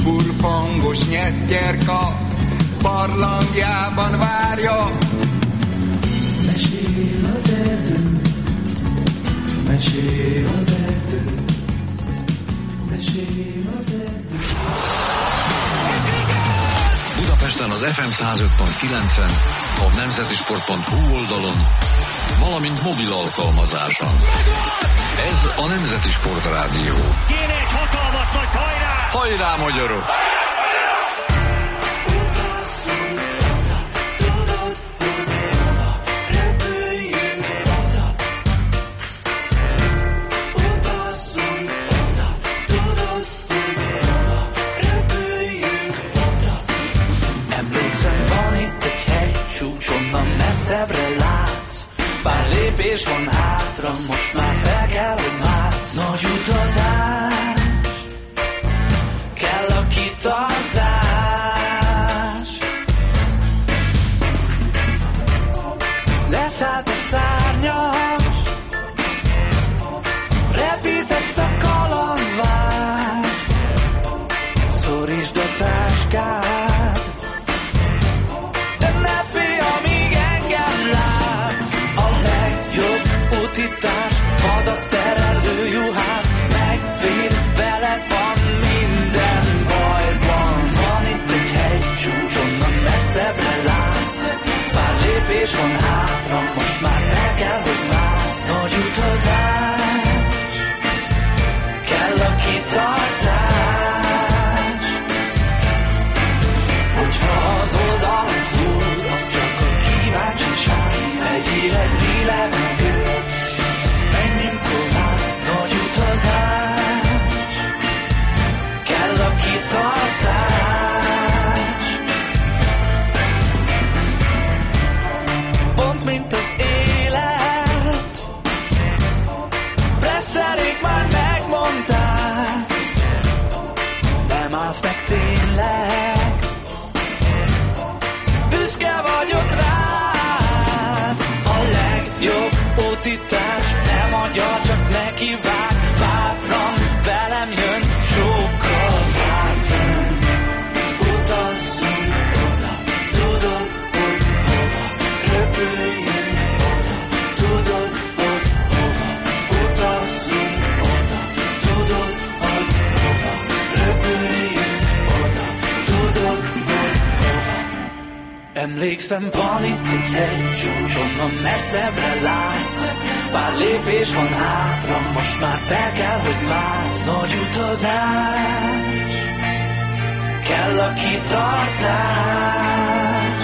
furfangos nyesztyerka barlangjában várja. Mesél az erdő, mesél az erdő, mesél az erdő. Budapesten az FM 105.9-en, a nemzetisport.hu oldalon, valamint mobil alkalmazáson. Ez a Nemzeti Sport Rádió. Kéne egy hatalmas nagy hajrá! Hajrá, magyarok! Onnan messzebbre látsz, pár lépés van hátra, most már fel kell, hogy mász. Nagy utazás, kell a kitartás. Leszállt a szárnyas, repített a kalandvágy. Szorítsd a táskát, de ne félj, amíg engem látsz. A legjobb utitás, hadaterelő juhász, megvéd, veled van minden bajban. Van itt egy hegycsúcs, onnan messzebbre látsz, pár lépés van hátra, most már fel kell, hogy mász. Nagy utazás, kell a kitartás, hogyha az oldal szúr, az csak a kíváncsiság. Egyéleg levegő, menjünk tovább. Nagy utazás, kell a kitartás. Pont mint az élet, presszerék már megmondták, nem állsz meg tényleg. Büszke vagyok rád, a legjobb utitás, nem adja, csak neki vág. Bátran velem jön, sokkal vár fönn. Utazzunk oda, tudod, hogy hova, röpüljünk oda, tudod, hogy hova. Utazzunk oda, tudod, hogy hova, röpüljünk oda, tudod, hogy hova. Emlékszem, van itt egy hegycsúcs, onnan messzebbre látsz, pár lépés van hátra, most már fel kell, hogy mász. Nagy utazás, kell a kitartás,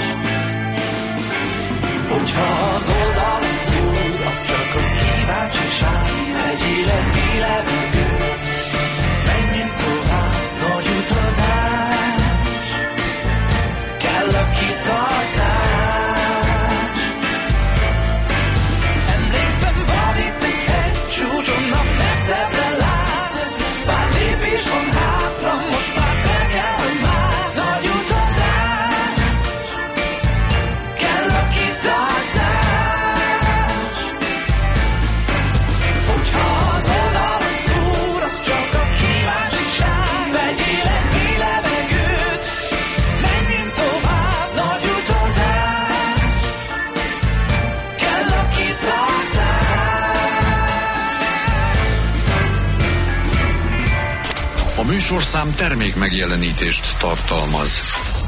hogyha az oldal szúr, az csak a kíváncsiság. Egyileg mi levegő, menjünk tovább. Nagy utazás, kell a kitartás. Emlékszem, van itt egy hegycsúcs, onnan messzebbre látsz, pár lépés van hátra, most már fel kell, hogy mász. Nagy utazás, kell a kitartás, hogyha az oldal szúr, az csak a kíváncsiság. Vegyél egy levegőt, menjünk tovább. Nagy utazás, kell a kitartás. A műsorszám termék megjelenítést tartalmaz.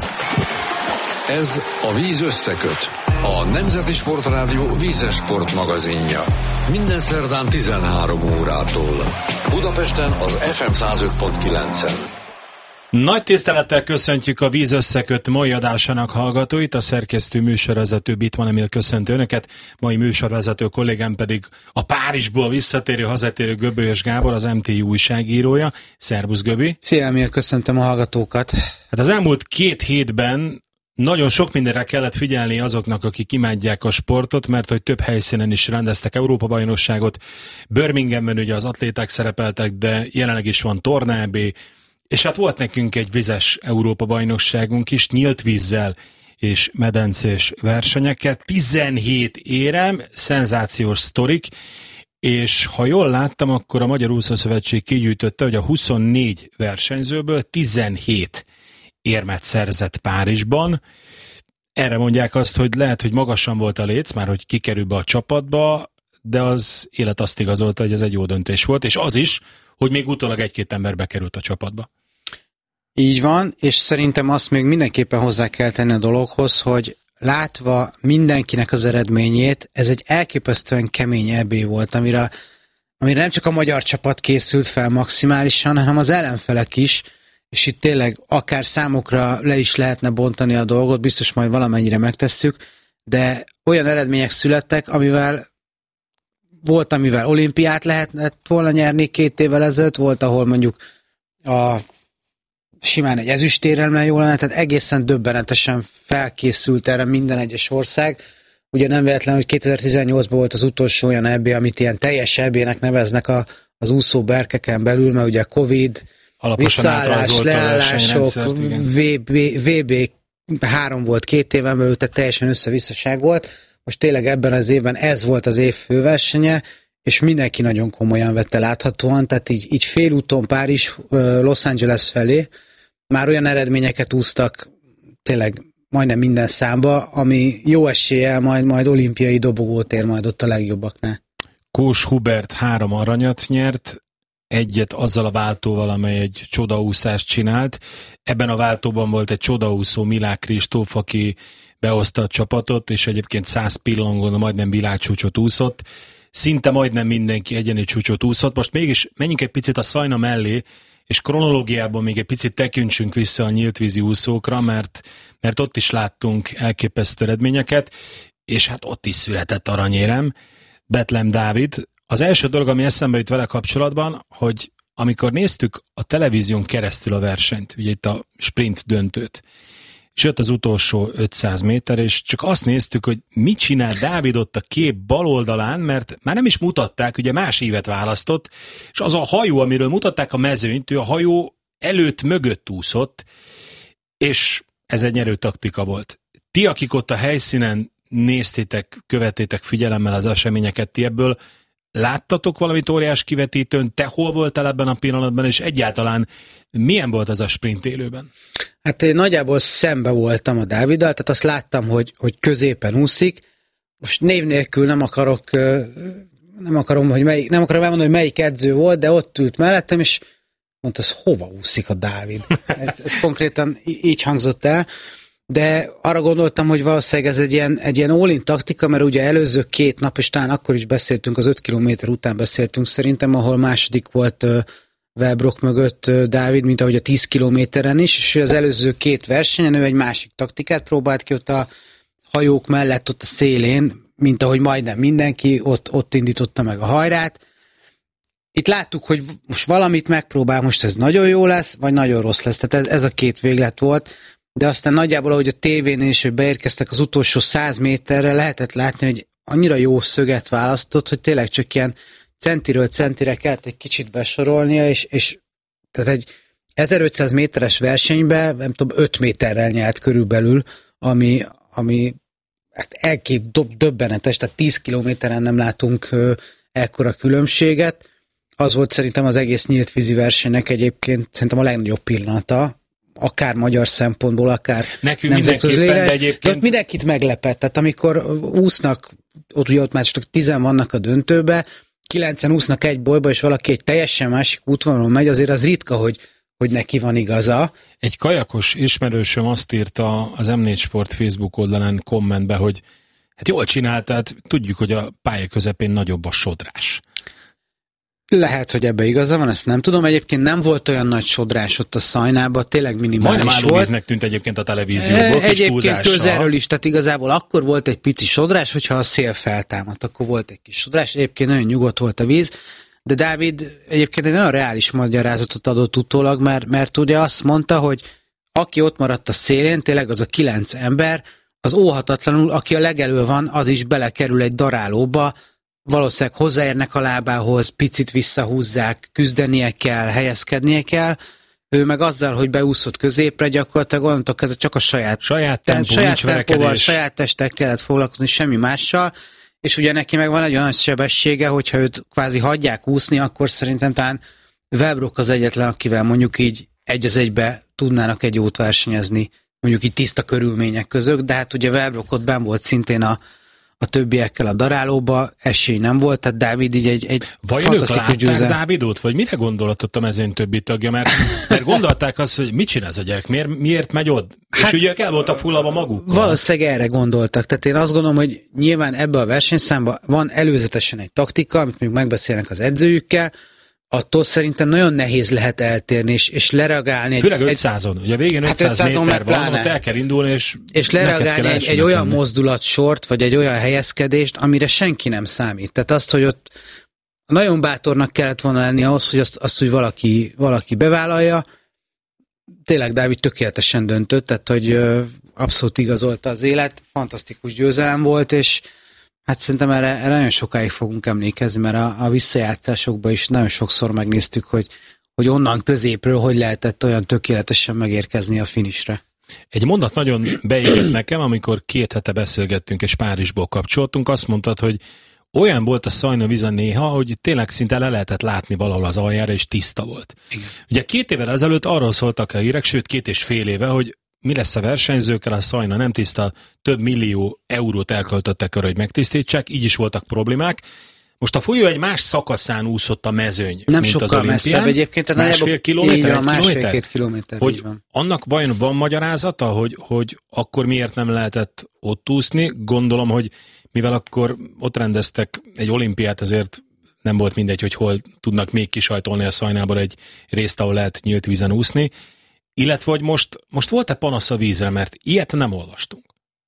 Ez a Víz összeköt, a Nemzeti Sport Rádió vízes sport magazinja. Minden szerdán 13 órától. Budapesten az FM 105.9-en. Nagy tisztelettel köszöntjük a Víz összeköt mai adásának hallgatóit, a szerkesztő műsorvezető Bitman Emil köszöntő önöket, mai műsorvezető kollégám pedig a Párizsból visszatérő, hazatérő Göbölyös Gábor, az MTI újságírója. Szervusz, Göbi! Szia, Emil, köszöntöm a hallgatókat! Hát az elmúlt 2 hétben nagyon sok mindenre kellett figyelni azoknak, akik imádják a sportot, mert hogy több helyszínen is rendeztek Európa-bajnokságot. Birminghamben ugye az atléták szerepeltek, de jelenleg is van tornábé, és hát volt nekünk egy vizes Európa-bajnokságunk is, nyílt vízzel és medencés versenyekkel. 17 érem, szenzációs sztorik, és ha jól láttam, akkor a Magyar Úszószövetség kigyűjtötte, hogy a 24 versenyzőből 17 érmet szerzett Párizsban. Erre mondják azt, hogy lehet, hogy magasan volt a léc, már hogy kikerül be a csapatba, de az élet azt igazolta, hogy ez egy jó döntés volt, és az is, hogy még utólag egy-két ember bekerült a csapatba. Így van, és szerintem azt még mindenképpen hozzá kell tenni a dologhoz, hogy látva mindenkinek az eredményét, ez egy elképesztően kemény EB volt, amire nem csak a magyar csapat készült fel maximálisan, hanem az ellenfelek is, és itt tényleg akár számokra le is lehetne bontani a dolgot, biztos majd valamennyire megtesszük, de olyan eredmények születtek, amivel olimpiát lehetett volna nyerni 2 évvel ezelőtt, volt, ahol mondjuk simán egy ezüstérrel jól lenne, tehát egészen döbbenetesen felkészült erre minden egyes ország. Ugye nem véletlen, hogy 2018-ban volt az utolsó olyan EB, amit ilyen teljes EB-nek neveznek az úszó berkeken belül, mert ugye Covid, visszaállás, leállások, VB 3 volt 2 éven belül, tehát teljesen összevisszaság volt. Most tényleg ebben az évben ez volt az év főversenye, és mindenki nagyon komolyan vette láthatóan, tehát így félúton Párizs, Los Angeles felé már olyan eredményeket úsztak tényleg majdnem minden számba, ami jó eséllyel majd olimpiai dobogót ér majd ott a legjobbaknál. Kós Hubert 3 aranyat nyert, egyet azzal a váltóval, amely egy csodaúszást csinált. Ebben a váltóban volt egy csodaúszó, Milák Kristóf, aki behozta a csapatot, és egyébként 100 pillongon majdnem világcsúcsot úszott. Szinte majdnem mindenki egyeni csúcsot úszott. Most mégis menjünk egy picit a Szajna mellé, és kronológiában még egy picit tekintsünk vissza a nyíltvízi úszókra, mert ott is láttunk elképesztő eredményeket, és hát ott is született aranyérem. Betlehem Dávid. Az első dolog, ami eszembe jut vele kapcsolatban, hogy amikor néztük a televízión keresztül a versenyt, ugye itt a sprint döntőt, és jött az utolsó 500 méter, és csak azt néztük, hogy mit csinál Dávid ott a kép bal oldalán, mert már nem is mutatták, ugye más ívet választott, és az a hajó, amiről mutatták a mezőnyt, ő a hajó előtt mögött úszott, és ez egy nyerő taktika volt. Ti, akik ott a helyszínen néztétek, követtétek figyelemmel az eseményeket, ti ebből láttatok valamit óriás kivetítőn? Te hol voltál ebben a pillanatban, és egyáltalán milyen volt az a sprint élőben? Hát én nagyjából szembe voltam a Dáviddal, tehát azt láttam, hogy középen úszik. Most név nélkül nem akarom elmondani, hogy melyik edző volt, de ott ült mellettem, és mondta, az hova úszik a Dávid? Ez konkrétan így hangzott el. De arra gondoltam, hogy valószínűleg ez egy ilyen all-in taktika, mert ugye előző 2 nap, és talán akkor is beszéltünk, az 5 kilométer után beszéltünk szerintem, ahol második volt Wellbrock mögött Dávid, mint ahogy a 10 kilométeren is, és az előző 2 versenyen ő egy másik taktikát próbált ki ott a hajók mellett, ott a szélén, mint ahogy majdnem mindenki, ott indította meg a hajrát. Itt láttuk, hogy most valamit megpróbál, most ez nagyon jó lesz, vagy nagyon rossz lesz, tehát ez a 2 véglet volt. De aztán nagyjából, ahogy a tévén is beérkeztek az utolsó 100 méterre, lehetett látni, hogy annyira jó szöget választott, hogy tényleg csak ilyen centiről centire kellett egy kicsit besorolnia, és tehát egy 1500 méteres versenyben, nem tudom, 5 méterrel nyert körülbelül, ami hát döbbenetes, tehát 10 kilométeren nem látunk ekkora különbséget. Az volt szerintem az egész nyílt vízi versenynek egyébként szerintem a legnagyobb pillanata, akár magyar szempontból, akár nemzetközi, de egyébként mindenkit meglepett. Tehát amikor úsznak, ott már csak 10 vannak a döntőbe, 9-en úsznak egy bolyba, és valaki egy teljesen másik útvonalon megy, azért az ritka, hogy neki van igaza. Egy kajakos ismerősöm azt írta az M4 Sport Facebook oldalán kommentbe, hogy hát jól csináltad, tudjuk, hogy a pálya közepén nagyobb a sodrás. Lehet, hogy ebbe igaza van, ezt nem tudom. Egyébként nem volt olyan nagy sodrás ott a Szajnában, tényleg minimális volt. Majdnem állóvíznek tűnt egyébként a televízióból, egyébként közelről is, tehát igazából akkor volt egy pici sodrás, hogyha a szél feltámadt, akkor volt egy kis sodrás. Egyébként nagyon nyugodt volt a víz, de Dávid egyébként egy nagyon reális magyarázatot adott utólag, mert ugye azt mondta, hogy aki ott maradt a szélén, tényleg az a 9 ember, az óhatatlanul, aki a legelő van, az is belekerül egy darálóba, valószínűleg hozzáérnek a lábához, picit visszahúzzák, küzdenie kell, helyezkednie kell. Ő meg azzal, hogy beúszott középre, gyakorlatilag onnantól kezdve csak a saját tempóval, saját testek kellett foglalkozni, semmi mással, és ugye neki meg van egy olyan sebessége, hogyha őt kvázi hagyják úszni, akkor szerintem talán Wellbrook az egyetlen, akivel mondjuk így egy az egybe tudnának egy jót versenyezni, mondjuk így tiszta körülmények között, de hát ugye Wellbrook ott benn volt szintén a többiekkel a darálóba, esély nem volt, tehát Dávid így egy fantasztikus győzelem. Dávidot, vagy mire gondolatott a mezőny többi tagja? Mert gondolták azt, hogy mit csinál ez a gyerek, miért megy ott? Hát, és ugye el voltak fullalva magukkal. Valószínűleg erre gondoltak. Tehát én azt gondolom, hogy nyilván ebbe a versenyszámba van előzetesen egy taktika, amit még megbeszélnek az edzőjükkel, attól szerintem nagyon nehéz lehet eltérni, és lereagálni. Főleg 500-on. Ugye végén 500 méter van, ott el kell indulni, és lereagálni egy olyan mozdulatsort, vagy egy olyan helyezkedést, amire senki nem számít. Tehát azt, hogy ott nagyon bátornak kellett volna lenni ahhoz, hogy azt hogy valaki bevállalja. Tényleg Dávid tökéletesen döntött, tehát hogy abszolút igazolta az élet, fantasztikus győzelem volt, és hát szerintem erre nagyon sokáig fogunk emlékezni, mert a visszajátszásokban is nagyon sokszor megnéztük, hogy onnan középről hogy lehetett olyan tökéletesen megérkezni a finishre. Egy mondat nagyon beégett nekem, amikor 2 hete beszélgettünk és Párizsból kapcsoltunk, azt mondtad, hogy olyan volt a Szajna Viza néha, hogy tényleg szinte le lehetett látni valahol az aljára, és tiszta volt. Igen. Ugye 2 évvel ezelőtt arról szóltak a hírek, sőt 2,5 éve, hogy mi lesz a versenyzőkkel, a Szajna nem tiszta, több millió eurót elköltöttek arra, hogy megtisztítsák, így is voltak problémák. Most a folyó egy más szakaszán úszott a mezőny, nem mint sokkal az olimpián. Messzebb egyébként. Másfél kilométer? Másfél-két kilométer. Hogy annak vajon van magyarázata, hogy akkor miért nem lehetett ott úszni? Gondolom, hogy mivel akkor ott rendeztek egy olimpiát, ezért nem volt mindegy, hogy hol tudnak még kisajtolni a Szajnában egy részt, ahol lehet nyílt vízen úszni. Illetve, hogy most volt-e panasz a vízre, mert ilyet nem olvastunk.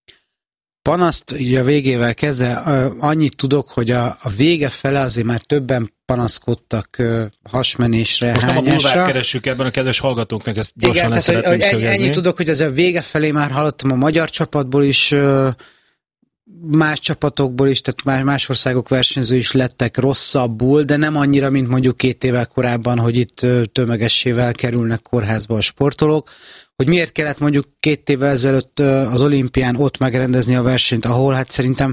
Panaszt így a végével kezdve, annyit tudok, hogy a vége fele azért már többen panaszkodtak hasmenésre, most hányásra. Most nem a bulvár keressük ebben a kedves hallgatóknak, ezt gyorsan ezt szeretném szögezni. Ennyit tudok, hogy az a vége felé már hallottam a magyar csapatból is, más csapatokból is, tehát más országok versenyző is lettek rosszabbul, de nem annyira, mint mondjuk 2 évvel korábban, hogy itt tömegessével kerülnek kórházba a sportolók. Hogy miért kellett mondjuk 2 évvel ezelőtt az olimpián ott megrendezni a versenyt, ahol hát szerintem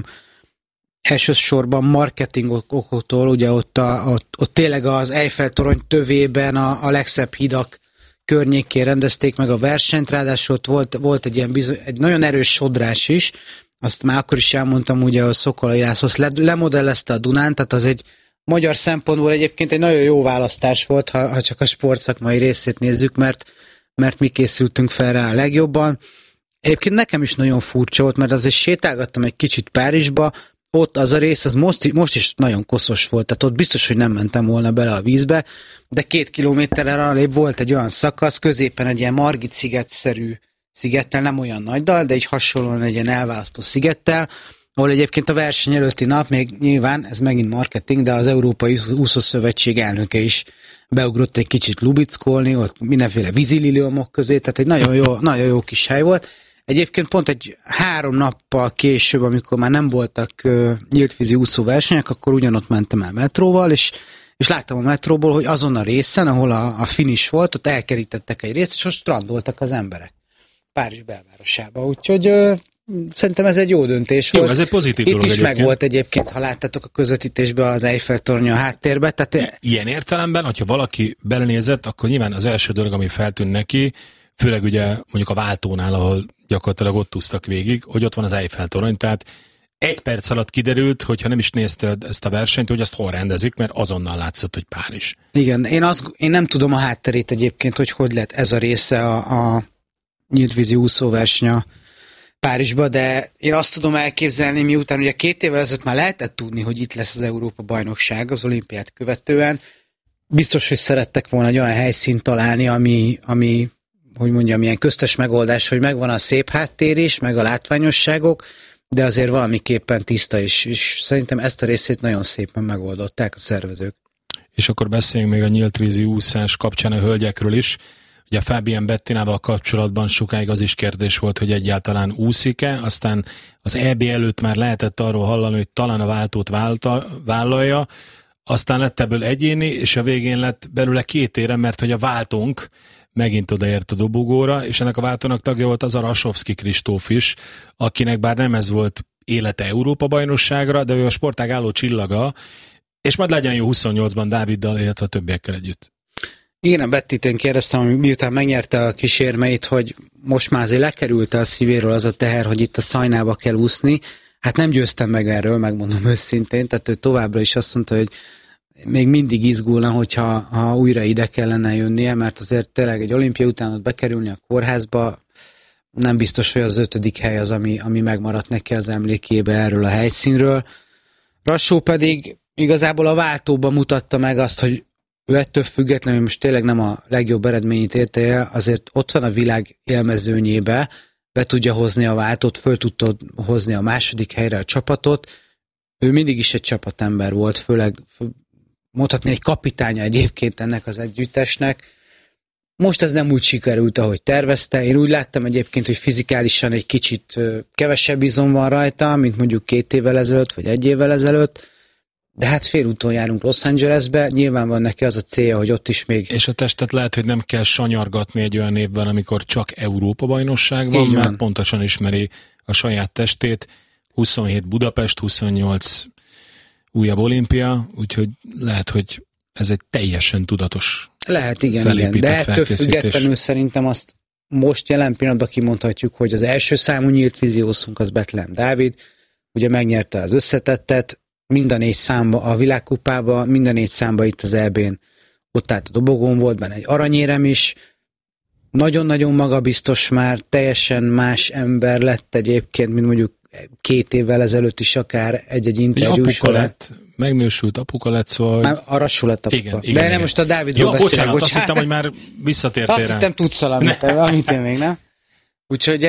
elsősorban marketing okoktól, ugye ott tényleg az Eiffel-torony tövében a legszebb hidak környékén rendezték meg a versenyt, ráadásul ott volt egy nagyon erős sodrás is, azt már akkor is elmondtam, ugye a Szokolai László lemodellezte a Dunán, tehát az egy magyar szempontból egyébként egy nagyon jó választás volt, ha csak a sportszakmai részét nézzük, mert mi készültünk fel rá a legjobban. Egyébként nekem is nagyon furcsa volt, mert azért sétálgattam egy kicsit Párizsba, ott az a rész, az most is nagyon koszos volt, tehát ott biztos, hogy nem mentem volna bele a vízbe, de 2 kilométerre arrébb volt egy olyan szakasz, középen egy ilyen Margit szigetszerű szigettel, nem olyan nagy dal, de így hasonlóan egy ilyen elválasztó szigettel, ahol egyébként a verseny előtti nap, még nyilván, ez megint marketing, de az Európai Úszószövetség elnöke is beugrott egy kicsit lubickolni, ott mindenféle vízililiomok közé, tehát egy nagyon jó kis hely volt. Egyébként pont egy 3 nappal később, amikor már nem voltak nyíltvízi úszóversenyek, akkor ugyanott mentem el metróval, és láttam a metróból, hogy azon a részen, ahol a finish volt, ott elkerítettek egy részt, és ott strandoltak az emberek Párizs belvárosába. Úgyhogy szerintem ez egy jó döntés volt. Jó, ez egy pozitív dolog. Itt is megvolt egyébként, ha láttatok a közvetítésben az Eiffel-tornya a háttérbe. Tehát ilyen értelemben, hogyha valaki belenézett, akkor nyilván az első dolog, ami feltűnt neki, főleg ugye mondjuk a váltónál, ahol gyakorlatilag ott úsztak végig, hogy ott van az Eiffel-torony, tehát 1 perc alatt kiderült, hogyha nem is nézted ezt a versenyt, hogy ezt hol rendezik, mert azonnal látszott, hogy Párizs. Igen, én nem tudom a hátterét egyébként, hogy lett ez a része a nyíltvízi úszóverseny Párizsba, de én azt tudom elképzelni, miután ugye 2 évvel ezelőtt már lehetett tudni, hogy itt lesz az Európa-bajnokság az olimpiát követően. Biztos, hogy szerettek volna egy olyan helyszínt találni, ami hogy mondjam, ilyen köztes megoldás, hogy megvan a szép háttér is, meg a látványosságok, de azért valamiképpen tiszta is, és szerintem ezt a részét nagyon szépen megoldották a szervezők. És akkor beszéljünk még a nyíltvízi úszás kapcsán a hölgyekről is. Ugye Fábián Bettinával kapcsolatban sokáig az is kérdés volt, hogy egyáltalán úszik-e, aztán az EB előtt már lehetett arról hallani, hogy talán a váltót vállalja, aztán lett ebből egyéni, és a végén lett belőle 2 érem, mert hogy a váltónk megint odaért a dobogóra, és ennek a váltónak tagja volt az a Rasovszki Kristóf is, akinek bár nem ez volt élete Európa-bajnokságra, de ő a sportág álló csillaga, és majd legyen jó 28-ban Dáviddal, illetve a többiekkel együtt. Igen, a Bettitén kérdeztem, miután megnyerte a kísérmeit, hogy most már azért lekerült a szívéről az a teher, hogy itt a Szajnába kell úszni. Hát nem győztem meg erről, megmondom őszintén, tehát ő továbbra is azt mondta, hogy még mindig izgulna, hogyha újra ide kellene jönnie, mert azért tényleg egy olimpia után ott bekerülni a kórházba, nem biztos, hogy az 5. hely az, ami megmaradt neki az emlékébe erről a helyszínről. Rassó pedig igazából a váltóban mutatta meg azt, hogy ő ettől függetlenül most tényleg nem a legjobb eredményét érte el, azért ott van a világ élmezőnyébe, be tudja hozni a váltót, föl tudta hozni a 2. helyre a csapatot. Ő mindig is egy csapatember volt, főleg mondhatni egy kapitánya egyébként ennek az együttesnek. Most ez nem úgy sikerült, ahogy tervezte. Én úgy láttam egyébként, hogy fizikálisan egy kicsit kevesebb izom van rajta, mint mondjuk 2 évvel ezelőtt, vagy 1 évvel ezelőtt. De hát félúton járunk Los Angelesbe, nyilván van neki az a célja, hogy ott is még... És a testet lehet, hogy nem kell sanyargatni egy olyan évben, amikor csak Európa-bajnokság van, mert pontosan ismeri a saját testét. 27 Budapest, 28 újabb olimpia, úgyhogy lehet, hogy ez egy teljesen tudatos lehet, igen. De ettől függetlenül szerintem azt most jelen pillanatban kimondhatjuk, hogy az első számú nyílt víziószunk az Bethlehem Dávid, ugye megnyerte az összetettet, mind a 4 számba a világkupában, mind a 4 számba itt az EB-n ott állt a dobogón, volt benne egy aranyérem is, nagyon-nagyon magabiztos már, teljesen más ember lett egyébként, mint mondjuk 2 évvel ezelőtt is akár egy interjú során. Megnősült apuka lett, szóval... Már a Rassó lett apuka. Igen, de nem most a Dávidról beszélek. Bocsánat, azt hittem, hogy már visszatértél rá. Azt hittem, tudsz valamit, amit én még nem. Úgyhogy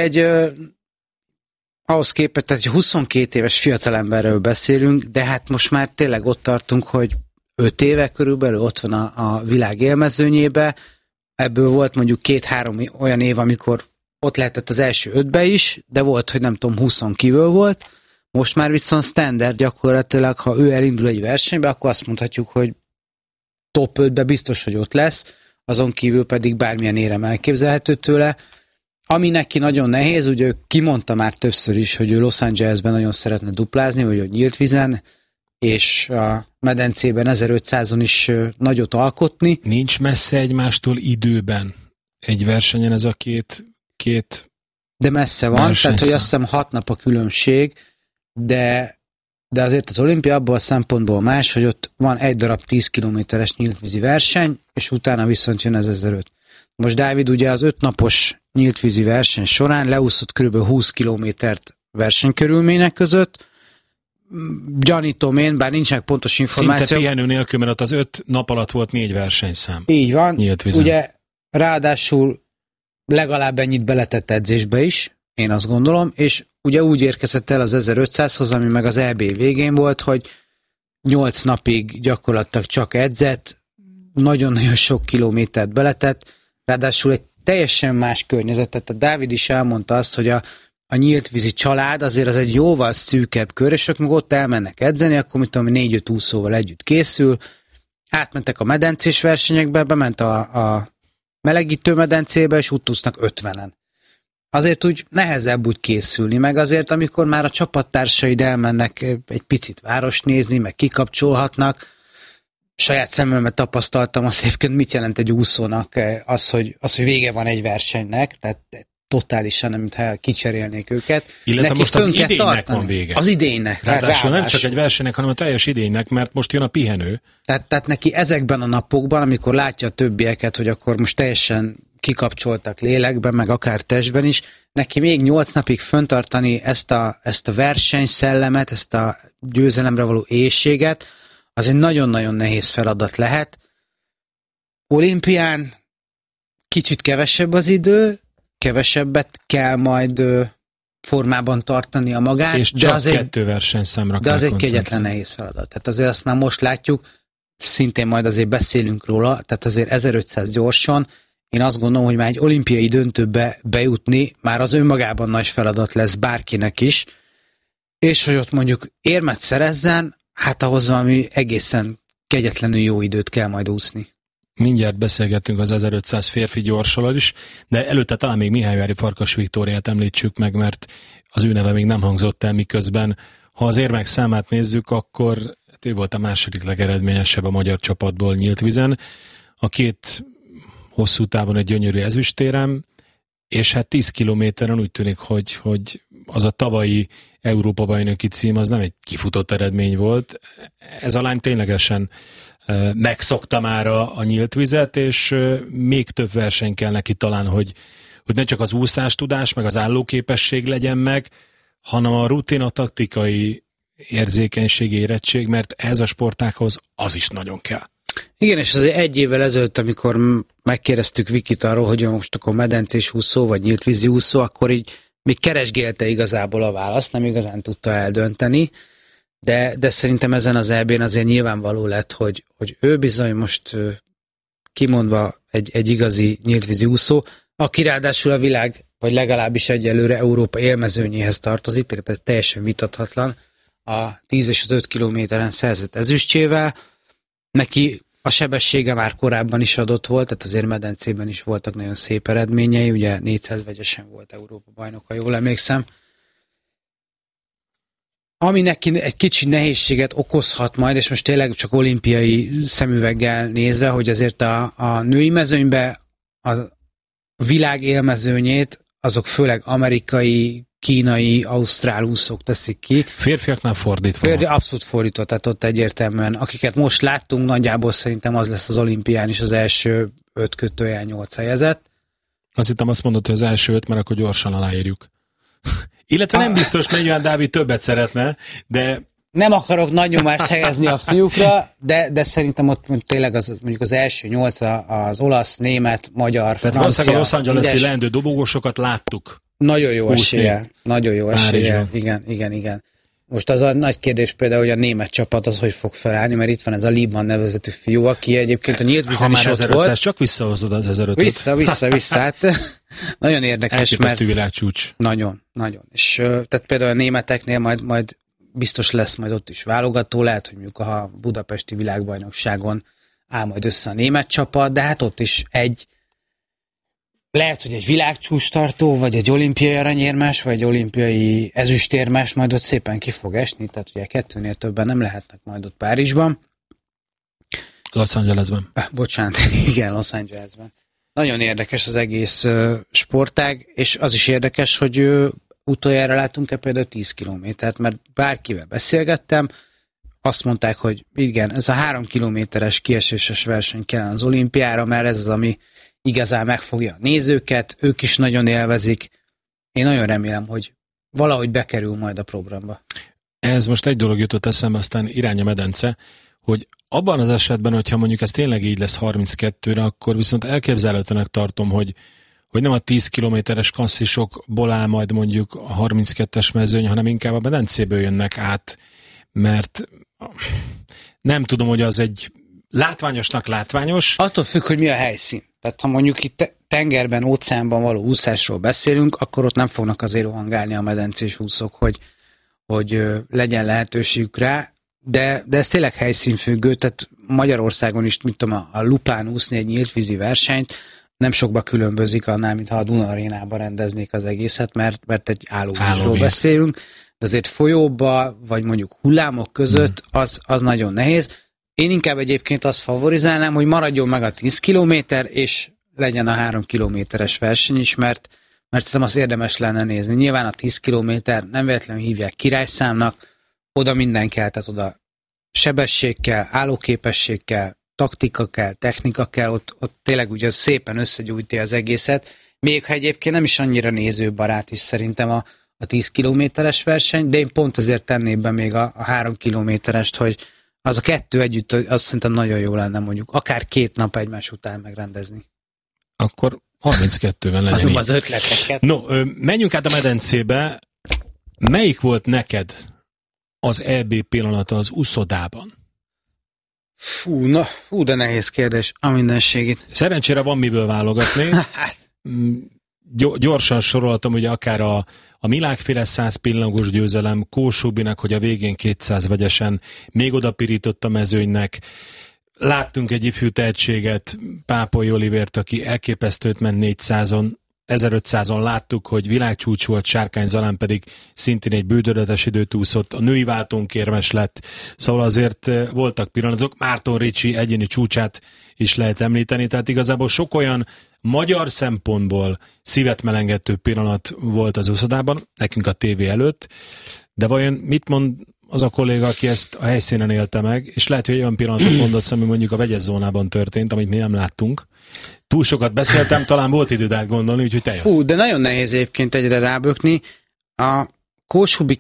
ahhoz képest, tehát egy 22 éves fiatalemberről beszélünk, de hát most már tényleg ott tartunk, hogy 5 éve körülbelül ott van a világ élmezőnyébe. Ebből volt mondjuk 2-3 olyan év, amikor ott lehetett az első 5-be is, de volt, hogy nem tudom, 20 kívül volt. Most már viszont standard gyakorlatilag, ha ő elindul egy versenybe, akkor azt mondhatjuk, hogy top 5-be biztos, hogy ott lesz, azon kívül pedig bármilyen érem elképzelhető tőle. Ami neki nagyon nehéz, ugye ő kimondta már többször is, hogy ő Los Angelesben nagyon szeretne duplázni, vagy hogy nyílt vízen, és a medencében 1500-on is nagyot alkotni. Nincs messze egymástól időben egy versenyen ez a két de messze van, versenyszám. Tehát hogy azt hiszem 6 nap a különbség, de azért az olimpia abból a szempontból más, hogy ott van egy darab 10 kilométeres nyíltvízi verseny, és utána viszont jön ez 1005. Most Dávid ugye az 5 napos nyíltvízi verseny során leúszott kb. 20 kilométert versenykörülmények között. Gyanítom én, bár nincsenek pontos információ. Szinte pihenő nélkül, mert ott az 5 nap alatt volt 4 versenyszám. Így van. Ugye ráadásul legalább ennyit beletett edzésbe is, én azt gondolom, és ugye úgy érkezett el az 1500-hoz, ami meg az EB végén volt, hogy 8 napig gyakorlatilag csak edzett, nagyon-nagyon sok kilométert beletett, ráadásul egy teljesen más környezetet. A Dávid is elmondta azt, hogy a nyíltvízi család azért az egy jóval szűkebb kör, és akkor ott elmennek edzeni, akkor mit tudom, 4-5 úszóval együtt készül, átmentek a medencés versenyekbe, bement a melegítő medencébe, és úgy úsznak 50-en. Azért úgy nehezebb úgy készülni, meg azért, amikor már a csapattársaid elmennek egy picit várost nézni, meg kikapcsolhatnak. Saját szememmel tapasztaltam azt egyébként, mit jelent egy úszónak az, hogy vége van egy versenynek, tehát totálisan nem, mintha kicserélnék őket. Illetve neki most az idénynek van vége. Az idénynek. Ráadásul nem csak egy versenynek, hanem a teljes idénynek, mert most jön a pihenő. Tehát neki ezekben a napokban, amikor látja a többieket, hogy akkor most teljesen kikapcsoltak lélekben, meg akár testben is, neki még 8 napig föntartani ezt a versenyszellemet, ezt a győzelemre való éhséget, az egy nagyon-nagyon nehéz feladat lehet. Olimpián kicsit kevesebb az idő, kevesebbet kell majd formában tartani a magát. És csak 2 versenyszámra kell koncentrálni. De az egy kegyetlen nehéz feladat. Tehát azért azt már most látjuk, szintén majd azért beszélünk róla, tehát azért 1500 gyorsan, én azt gondolom, hogy már egy olimpiai döntőbe bejutni már az önmagában nagy feladat lesz bárkinek is, és hogy ott mondjuk érmet szerezzen, hát ahhoz valami egészen kegyetlenül jó időt kell majd úszni. Mindjárt beszélgettünk az 1500 férfi gyorsalal is, de előtte talán még Mihályvári Farkas Viktóriát említsük meg, mert az ő neve még nem hangzott el, miközben ha az érmek számát nézzük, akkor ő volt a második legeredményesebb a magyar csapatból nyílt vízen. A két hosszú távon egy gyönyörű ezüstérem, és hát 10 kilométeren úgy tűnik, hogy az a tavalyi Európa-bajnoki cím az nem egy kifutott eredmény volt. Ez a lány ténylegesen megszokta már a nyílt vizet, és még több verseny kell neki talán, hogy ne csak az úszástudás, meg az állóképesség legyen meg, hanem a rutin, a taktikai érzékenység, érettség, mert ez a sportákhoz az is nagyon kell. Igen, és azért egy évvel ezelőtt, amikor megkérdeztük Vikit arról, hogy most akkor medencés úszó, vagy nyílt vízi úszó, akkor így még keresgélte igazából a választ, nem igazán tudta eldönteni, de szerintem ezen az EB-n azért nyilvánvaló lett, hogy ő bizony most kimondva egy igazi nyílt vízi úszó, aki ráadásul a világ, vagy legalábbis egyelőre Európa élmezőnyéhez tartozik, tehát ez teljesen vitathatlan, a 10 és az 5 kilométeren szerzett ezüstjével. Neki a sebessége már korábban is adott volt, tehát azért medencében is voltak nagyon szép eredményei, ugye 400 vegyesen volt Európa bajnok, ha jól emlékszem. Ami neki egy kicsi nehézséget okozhat majd, és most tényleg csak olimpiai szemüveggel nézve, hogy azért a női mezőnybe a világ élmezőnyét azok főleg amerikai, kínai, ausztrál úszók teszik ki. Férfiaknál fordítva. Abszolút fordítva, tehát ott egyértelműen. Akiket most láttunk, nagyjából szerintem az lesz az olimpián is az első 5-8 helyezett. Azt hittem azt mondod, hogy az első 5, mert akkor gyorsan aláírjuk. Illetve nem biztos, mert Iván Dávid többet szeretne, de... Nem akarok nagy nyomást helyezni a fiúkra, de szerintem ott tényleg mondjuk az első 8 az olasz, német, magyar, francia. Tehát francia, a Los Angeles-i leendő dobogósokat láttuk. Nagyon jó eséllyel. Nagyon jó eséllyel. Igen. Most az a nagy kérdés például, hogy a német csapat az hogy fog felállni, mert itt van ez a Liebmann nevezetű fiú, aki egyébként a nyílt vízen is ott volt. Csak visszahozod az 1500-öt. Vissza. Hát, nagyon érdekes, elképesztő világcsúcs. Nagyon. És tehát például a németeknél majd biztos lesz majd ott is válogató, lehet, hogy mondjuk a budapesti világbajnokságon áll majd össze a német csapat, de hát ott is lehet, hogy egy világcsúcstartó, vagy egy olimpiai aranyérmes, vagy egy olimpiai ezüstérmes majd ott szépen ki fog esni, tehát ugye 2-nél többen nem lehetnek majd ott Párizsban. Los Angelesben. Bocsánat, igen, Los Angelesben. Nagyon érdekes az egész sportág, és az is érdekes, hogy utoljára látunk-e például 10 kilométert, mert bárkivel beszélgettem, azt mondták, hogy igen, ez a 3 kilométeres kieséses verseny kellene az olimpiára, mert ez az, ami igazán megfogja a nézőket, ők is nagyon élvezik. Én nagyon remélem, hogy valahogy bekerül majd a programba. Ez most egy dolog jutott eszembe, aztán irány a medence, hogy abban az esetben, hogyha mondjuk ez tényleg így lesz 32-re, akkor viszont elképzelhetőnek tartom, hogy nem a 10 kilométeres klasszisokból áll majd mondjuk a 32-es mezőny, hanem inkább a medencéből jönnek át, mert nem tudom, hogy az egy látványosnak látványos. Attól függ, hogy mi a helyszín. Tehát ha mondjuk itt tengerben, óceánban való úszásról beszélünk, akkor ott nem fognak azért rohangálni a medencés úszók, hogy legyen lehetőségük rá, de ez tényleg helyszínfüggő, tehát Magyarországon is, mit tudom, a Lupán úszni egy nyílt vízi versenyt, nem sokba különbözik annál, mintha a Duna arénában rendeznék az egészet, mert egy állóvízről beszélünk, de azért folyóba, vagy mondjuk hullámok között az nagyon nehéz. Én inkább egyébként azt favorizálnám, hogy maradjon meg a 10 kilométer, és legyen a 3 kilométeres verseny is, mert szerintem azt érdemes lenne nézni. Nyilván a 10 kilométer nem véletlenül hívják királyszámnak, oda minden kell, tehát oda sebesség kell, állóképesség kell, taktika kell, technika kell, ott tényleg ugye szépen összegyújtja az egészet, még ha egyébként nem is annyira nézőbarát is szerintem a 10 kilométeres verseny, de én pont azért tenném be még a 3 kilométerest, hogy az a kettő együtt, azt szerintem nagyon jó lenne mondjuk, akár 2 nap egymás után megrendezni. Akkor 32-ben legyen adom így. Az ötleteket. No, menjünk át a medencébe. Melyik volt neked az EB pillanata az úszodában? Fú, de nehéz kérdés, a mindenségét. Szerencsére van miből válogatni. Gyorsan soroltam, ugye akár a Milákféle 100 pillangós győzelem, Kósubinak, hogy a végén 200 vegyesen még oda pirított a mezőnynek, láttunk egy ifjú tehetséget, Pápai Olivért, aki elképesztőt ment 400-on, 1500-on láttuk, hogy világcsúcs volt, Sárkány Zalán pedig szintén egy bődöletes időt úszott, a női váltónkérmes lett, szóval azért voltak pillanatok, Márton Ricci egyéni csúcsát is lehet említeni, tehát igazából sok olyan magyar szempontból szívet melengető pillanat volt az úszodában, nekünk a tévé előtt, de vajon mit mond az a kolléga, aki ezt a helyszínen élte meg, és lehet, hogy olyan pillanatot mondasz, ami mondjuk a vegyes zónában történt, amit mi nem láttunk. Túl sokat beszéltem, talán volt időd átgondolni, úgyhogy te jössz. Fú, de nagyon nehéz egyébként egyre rábökni. A Kóshubi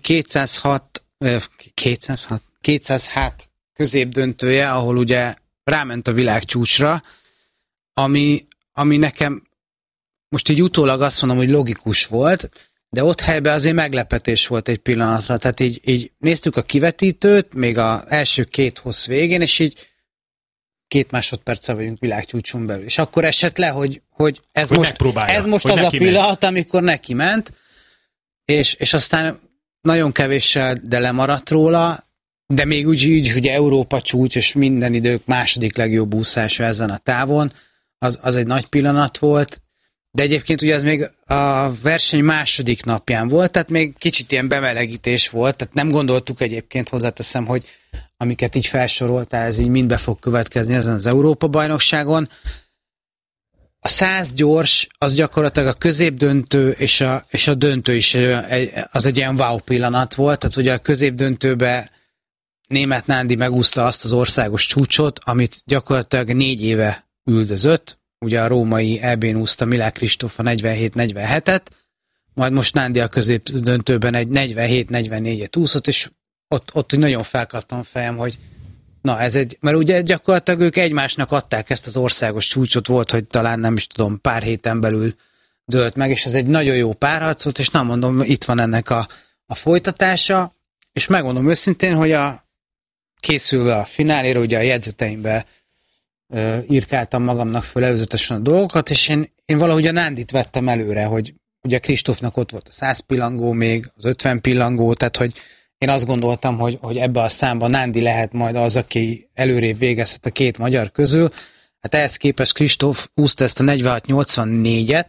206 középdöntője, ahol ugye ráment a világcsúcsra, ami nekem most így utólag azt mondom, hogy logikus volt, de ott helyben azért meglepetés volt egy pillanatra. Tehát így néztük a kivetítőt, még az első 2 hossz végén, és így 2 másodperccel vagyunk világcsúcson belül. És akkor esett le, hogy ez most az a pillanat, amikor neki ment, és aztán nagyon kevéssel, de lemaradt róla, de még úgy, hogy Európa csúcs, és minden idők második legjobb úszása ezen a távon, az egy nagy pillanat volt, de egyébként ugye ez még a verseny második napján volt, tehát még kicsit ilyen bemelegítés volt, tehát nem gondoltuk egyébként, hozzáteszem, hogy amiket így felsoroltál, ez így mind be fog következni ezen az Európa-bajnokságon. A 100 gyors, az gyakorlatilag a középdöntő és a döntő is az egy ilyen wow pillanat volt, tehát ugye a középdöntőbe Németh Nándi megúszta azt az országos csúcsot, amit gyakorlatilag 4 éve üldözött, ugye a római EB-n úszta Milák Kristóf a 47-47-et, majd most Nándi a középdöntőben egy 47-44-et úszott, és ott nagyon felkaptam a fejem, hogy na ez mert ugye gyakorlatilag ők egymásnak adták ezt az országos csúcsot, volt, hogy talán nem is tudom, pár héten belül dőlt meg, és ez egy nagyon jó párharc volt, és nem mondom, itt van ennek a folytatása, és megmondom őszintén, hogy készülve a fináléra, ugye a jegyzeteimbe írkáltam magamnak föl előzetesen a dolgokat, és én valahogy a Nándit vettem előre, hogy ugye Kristófnak ott volt a 100 pillangó még, az 50 pillangó, tehát hogy én azt gondoltam, hogy ebbe a számban Nándi lehet majd az, aki előrébb végezhet a 2 magyar közül. Hát ehhez képest Kristóf úszta ezt a 46-84-et,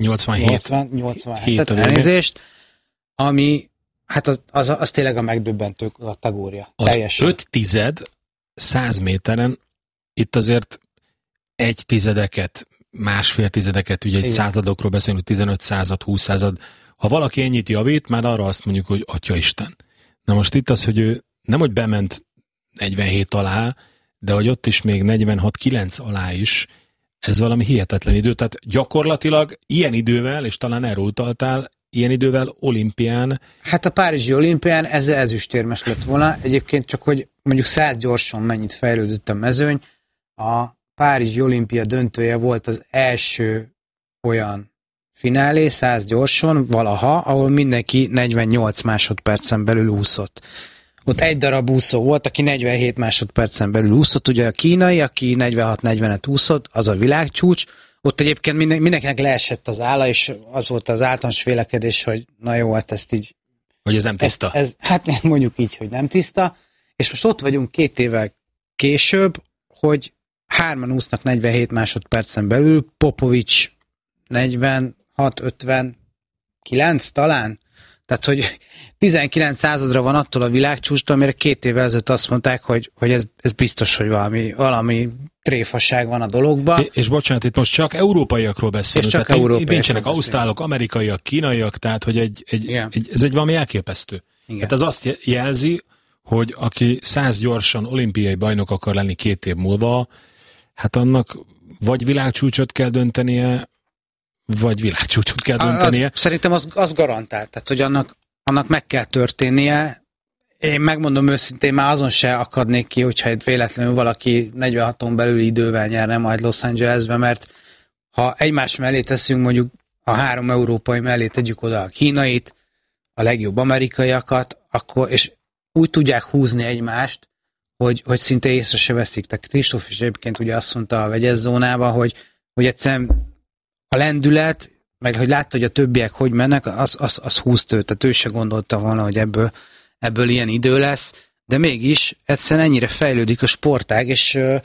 87-et elnézést, ami hát az tényleg a megdöbbentő kategória. Az teljesen. 5/10 100 méteren, itt azért 1/10, 1,5, ugye egy századokról beszélünk, 15 század, 20 század. Ha valaki ennyit javít, már arra azt mondjuk, hogy Atyaisten. Na most itt az, hogy ő nem, hogy bement 47 alá, de hogy ott is még 46-9 alá is, ez valami hihetetlen idő. Tehát gyakorlatilag ilyen idővel, és talán erről utaltál, ilyen idővel olimpián... Hát a párizsi olimpián ezzel ezüstérmes lett volna. Egyébként csak, hogy mondjuk 100 gyorsan mennyit fejlődött a mezőny, a párizsi olimpia döntője volt az első olyan finálé 100 gyorsan valaha, ahol mindenki 48 másodpercen belül úszott. Ott egy darab úszó volt, aki 47 másodpercen belül úszott, ugye a kínai, aki 46-40-et úszott, az a világcsúcs. Ott egyébként mindenkinek leesett az álla, és az volt az általános vélekedés, hogy na jó, hát ezt így... Hogy ez nem tiszta. Hát mondjuk így, hogy nem tiszta. És most ott vagyunk 2 évvel később, hogy 3-an úsznak 47 másodpercen belül, Popovics 46-59 talán. Tehát, hogy 19 századra van attól a világcsúcstól, amire 2 évvel ezelőtt azt mondták, hogy ez biztos, hogy valami tréfasság van a dologban. És bocsánat, itt most csak európaiakról beszélünk. És csak európaiakról nincsenek ausztrálok, amerikaiak, kínaiak, tehát hogy ez egy valami elképesztő. Igen. Hát ez azt jelzi, hogy aki 100 gyorsan olimpiai bajnok akar lenni 2 év múlva, hát annak vagy világcsúcsot kell döntenie, vagy világcsúcsot kell döntenie. Szerintem az garantált, tehát hogy annak meg kell történnie. Én megmondom őszintén, már azon se akadnék ki, hogyha véletlenül valaki 46-on belül idővel nyerne majd Los Angelesbe, mert ha egymás mellé teszünk, mondjuk a 3 európai mellé tegyük oda a kínait, a legjobb amerikaiakat, akkor, és úgy tudják húzni egymást, hogy szinte észre se veszik. Tehát Kristóf is egyébként ugye azt mondta a vegyes zónában, hogy egyszerűen a lendület, meg hogy látta, hogy a többiek hogy mennek, az húzt őt. Tehát ő se gondolta volna, hogy ebből ilyen idő lesz, de mégis egyszerűen ennyire fejlődik a sportág, és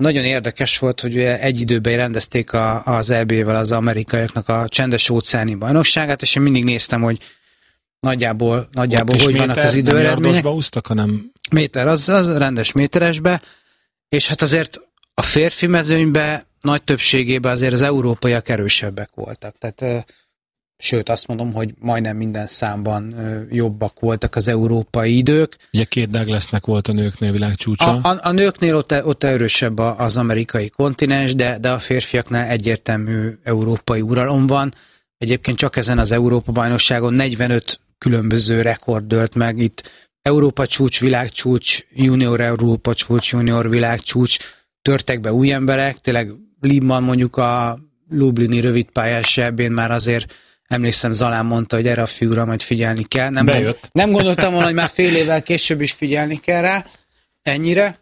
nagyon érdekes volt, hogy egy időben rendezték az EB-vel az amerikaiaknak a csendes óceáni bajnokságát, és én mindig néztem, hogy nagyjából hogy vannak az időeredmények. Nem úsztak, hanem... Méter, az rendes méteresbe, és hát azért a férfi mezőnyben nagy többségében azért az európaiak erősebbek voltak. Tehát sőt, azt mondom, hogy majdnem minden számban jobbak voltak az európai idők. Ugye 2 Douglasnek volt a nőknél világcsúcsa. A nőknél ott erősebb az amerikai kontinens, de a férfiaknál egyértelmű európai uralom van. Egyébként csak ezen az Európa-bajnokságon 45 különböző rekord dőlt meg. Itt Európa csúcs, világcsúcs, junior Európa csúcs, junior világcsúcs, törtek be új emberek, tényleg Liebmann mondjuk a Lublini rövidpályás EB-n már azért emlékszem, Zalán mondta, hogy erre a figura majd figyelni kell. Nem gondoltam volna, hogy már fél évvel később is figyelni kell rá, ennyire,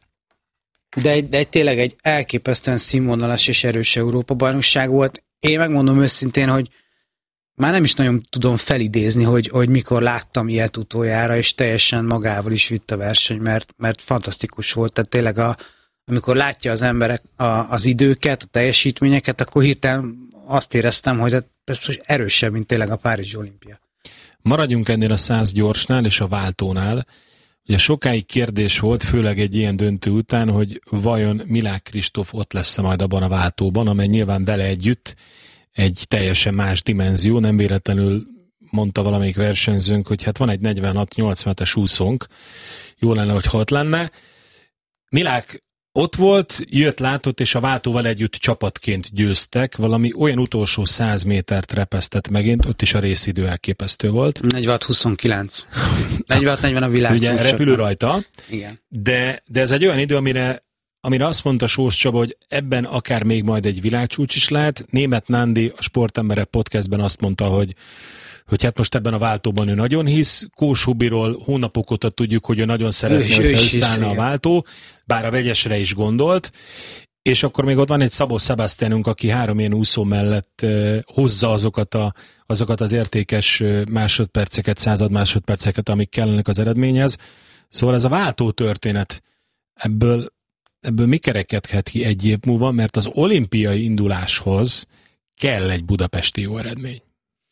de tényleg egy elképesztően színvonalas és erős Európa-bajnokság volt. Én megmondom őszintén, hogy már nem is nagyon tudom felidézni, hogy mikor láttam ilyet utoljára, és teljesen magával is vitt a verseny, mert fantasztikus volt. Tehát tényleg amikor látja az emberek az időket, a teljesítményeket, akkor hirtelen azt éreztem, hogy ez erősebb, mint tényleg a Párizsi olimpia. Maradjunk ennél a 100 gyorsnál és a váltónál. Ugye sokáig kérdés volt, főleg egy ilyen döntő után, hogy vajon Milák Kristóf ott lesz majd abban a váltóban, amely nyilván vele együtt egy teljesen más dimenzió, nem véletlenül mondta valamelyik versenyzőnk, hogy hát van egy 46-87-es úszónk, jó lenne, hogy ott lenne. Milák ott volt, jött, látott, és a váltóval együtt csapatként győztek, valami olyan utolsó 100 métert repesztett megint, ott is a részidő elképesztő volt. 46-29. 46-40 a világcsúcs. Ugye repülő rajta. Igen. De ez egy olyan idő, amire azt mondta Sós Csaba, hogy ebben akár még majd egy világcsúcs is lehet. Németh Nándi a Sportemberek podcastben azt mondta, hogy hát most ebben a váltóban ő nagyon hisz. Kós Hubiról hónapok óta tudjuk, hogy ő nagyon szeretne, hogy összeállna a váltó, bár a vegyesre is gondolt. És akkor még ott van egy Szabó Sebastianunk, aki 3 ilyen úszó mellett hozza azokat az értékes másodperceket, század másodperceket, amik kellenek az eredményhez. Szóval ez a váltó történet, ebből mi kerekedhet ki egy év múlva, mert az olimpiai induláshoz kell egy budapesti jó eredmény.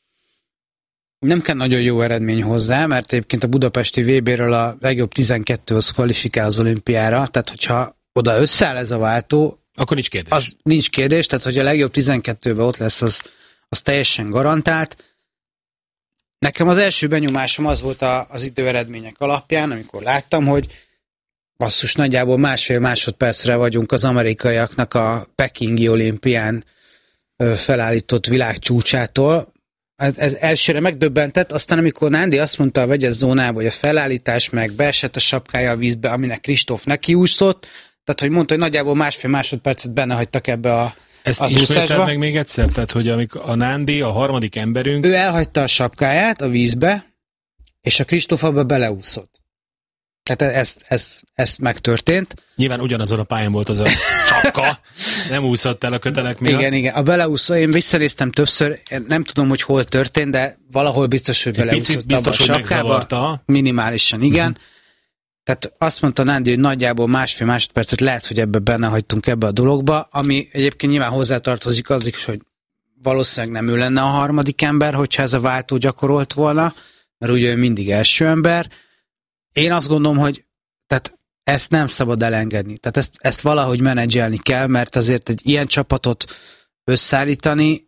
Nem kell nagyon jó eredmény hozzá, mert egyébként a budapesti VB-ről a legjobb 12-höz kvalifikál az olimpiára, tehát hogyha oda összeáll ez a váltó, akkor nincs kérdés. Az nincs kérdés, tehát hogy a legjobb 12-ben ott lesz, az teljesen garantált. Nekem az első benyomásom az volt az időeredmények alapján, amikor láttam, hogy basszus, nagyjából 1,5 másodpercre vagyunk az amerikaiaknak a pekingi olimpián felállított világcsúcsától. Ez elsőre megdöbbentett, aztán amikor Nándi azt mondta a vegyes zónába, hogy a felállítás meg beesett a sapkája a vízbe, aminek Kristóf nekiúszott, tehát hogy mondta, hogy nagyjából 1,5 másodpercet benne hagytak ebbe ezt az úszásba. meg még egyszer, tehát hogy amikor a Nándi, a harmadik emberünk... Ő elhagyta a sapkáját a vízbe, és a Kristóf abba beleúszott. Tehát ez megtörtént. Nyilván ugyanazon a pályán volt az a sapka, nem úszott el a kötelek miatt. Igen, a beleúszó, én visszanéztem többször, nem tudom, hogy hol történt, de valahol biztos, hogy beleúszott abba a sapkába. Minimálisan, igen. Tehát azt mondta Nándi, hogy nagyjából 1,5 másodpercet lehet, hogy benne hagytunk ebbe a dologba, ami egyébként nyilván hozzátartozik az is, hogy valószínűleg nem ő lenne a harmadik ember, hogyha ez a váltó gyakorolt volna, mert ugye ő mindig első ember. Én azt gondolom, hogy tehát ezt nem szabad elengedni. Tehát ezt valahogy menedzselni kell, mert azért egy ilyen csapatot összeállítani,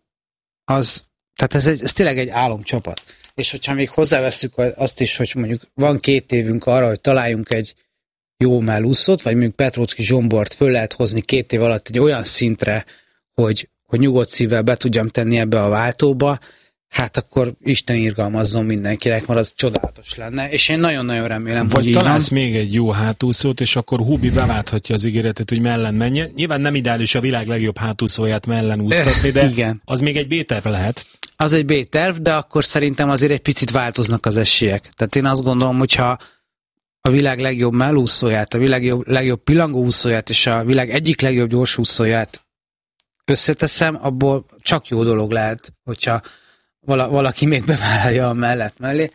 tehát ez tényleg egy álomcsapat. És hogyha még hozzáveszünk azt is, hogy mondjuk van 2 évünk arra, hogy találjunk egy jó mellúszót, vagy mondjuk Petróczki Zsombort föl lehet hozni 2 év alatt egy olyan szintre, hogy nyugodt szívvel be tudjam tenni ebbe a váltóba, hát akkor Isten irgalmazzon mindenkinek, mert az csodálatos lenne, és én nagyon-nagyon remélem, vagy hogy találsz még egy jó hátúszót, és akkor Hubi beválthatja az ígéretet, hogy mellen menjen. Nyilván nem ideális a világ legjobb hátúszóját mellen úsztatni, de igen. Az még egy B-terv lehet. Az egy B-terv, de akkor szerintem azért egy picit változnak az esélyek. Tehát én azt gondolom, hogyha a világ legjobb mellúszóját, a világ legjobb pillangóúszóját és a világ egyik legjobb gyorsúszóját összeteszem, abból csak jó dolog lehet, hogyha valaki még bevállalja a mellé.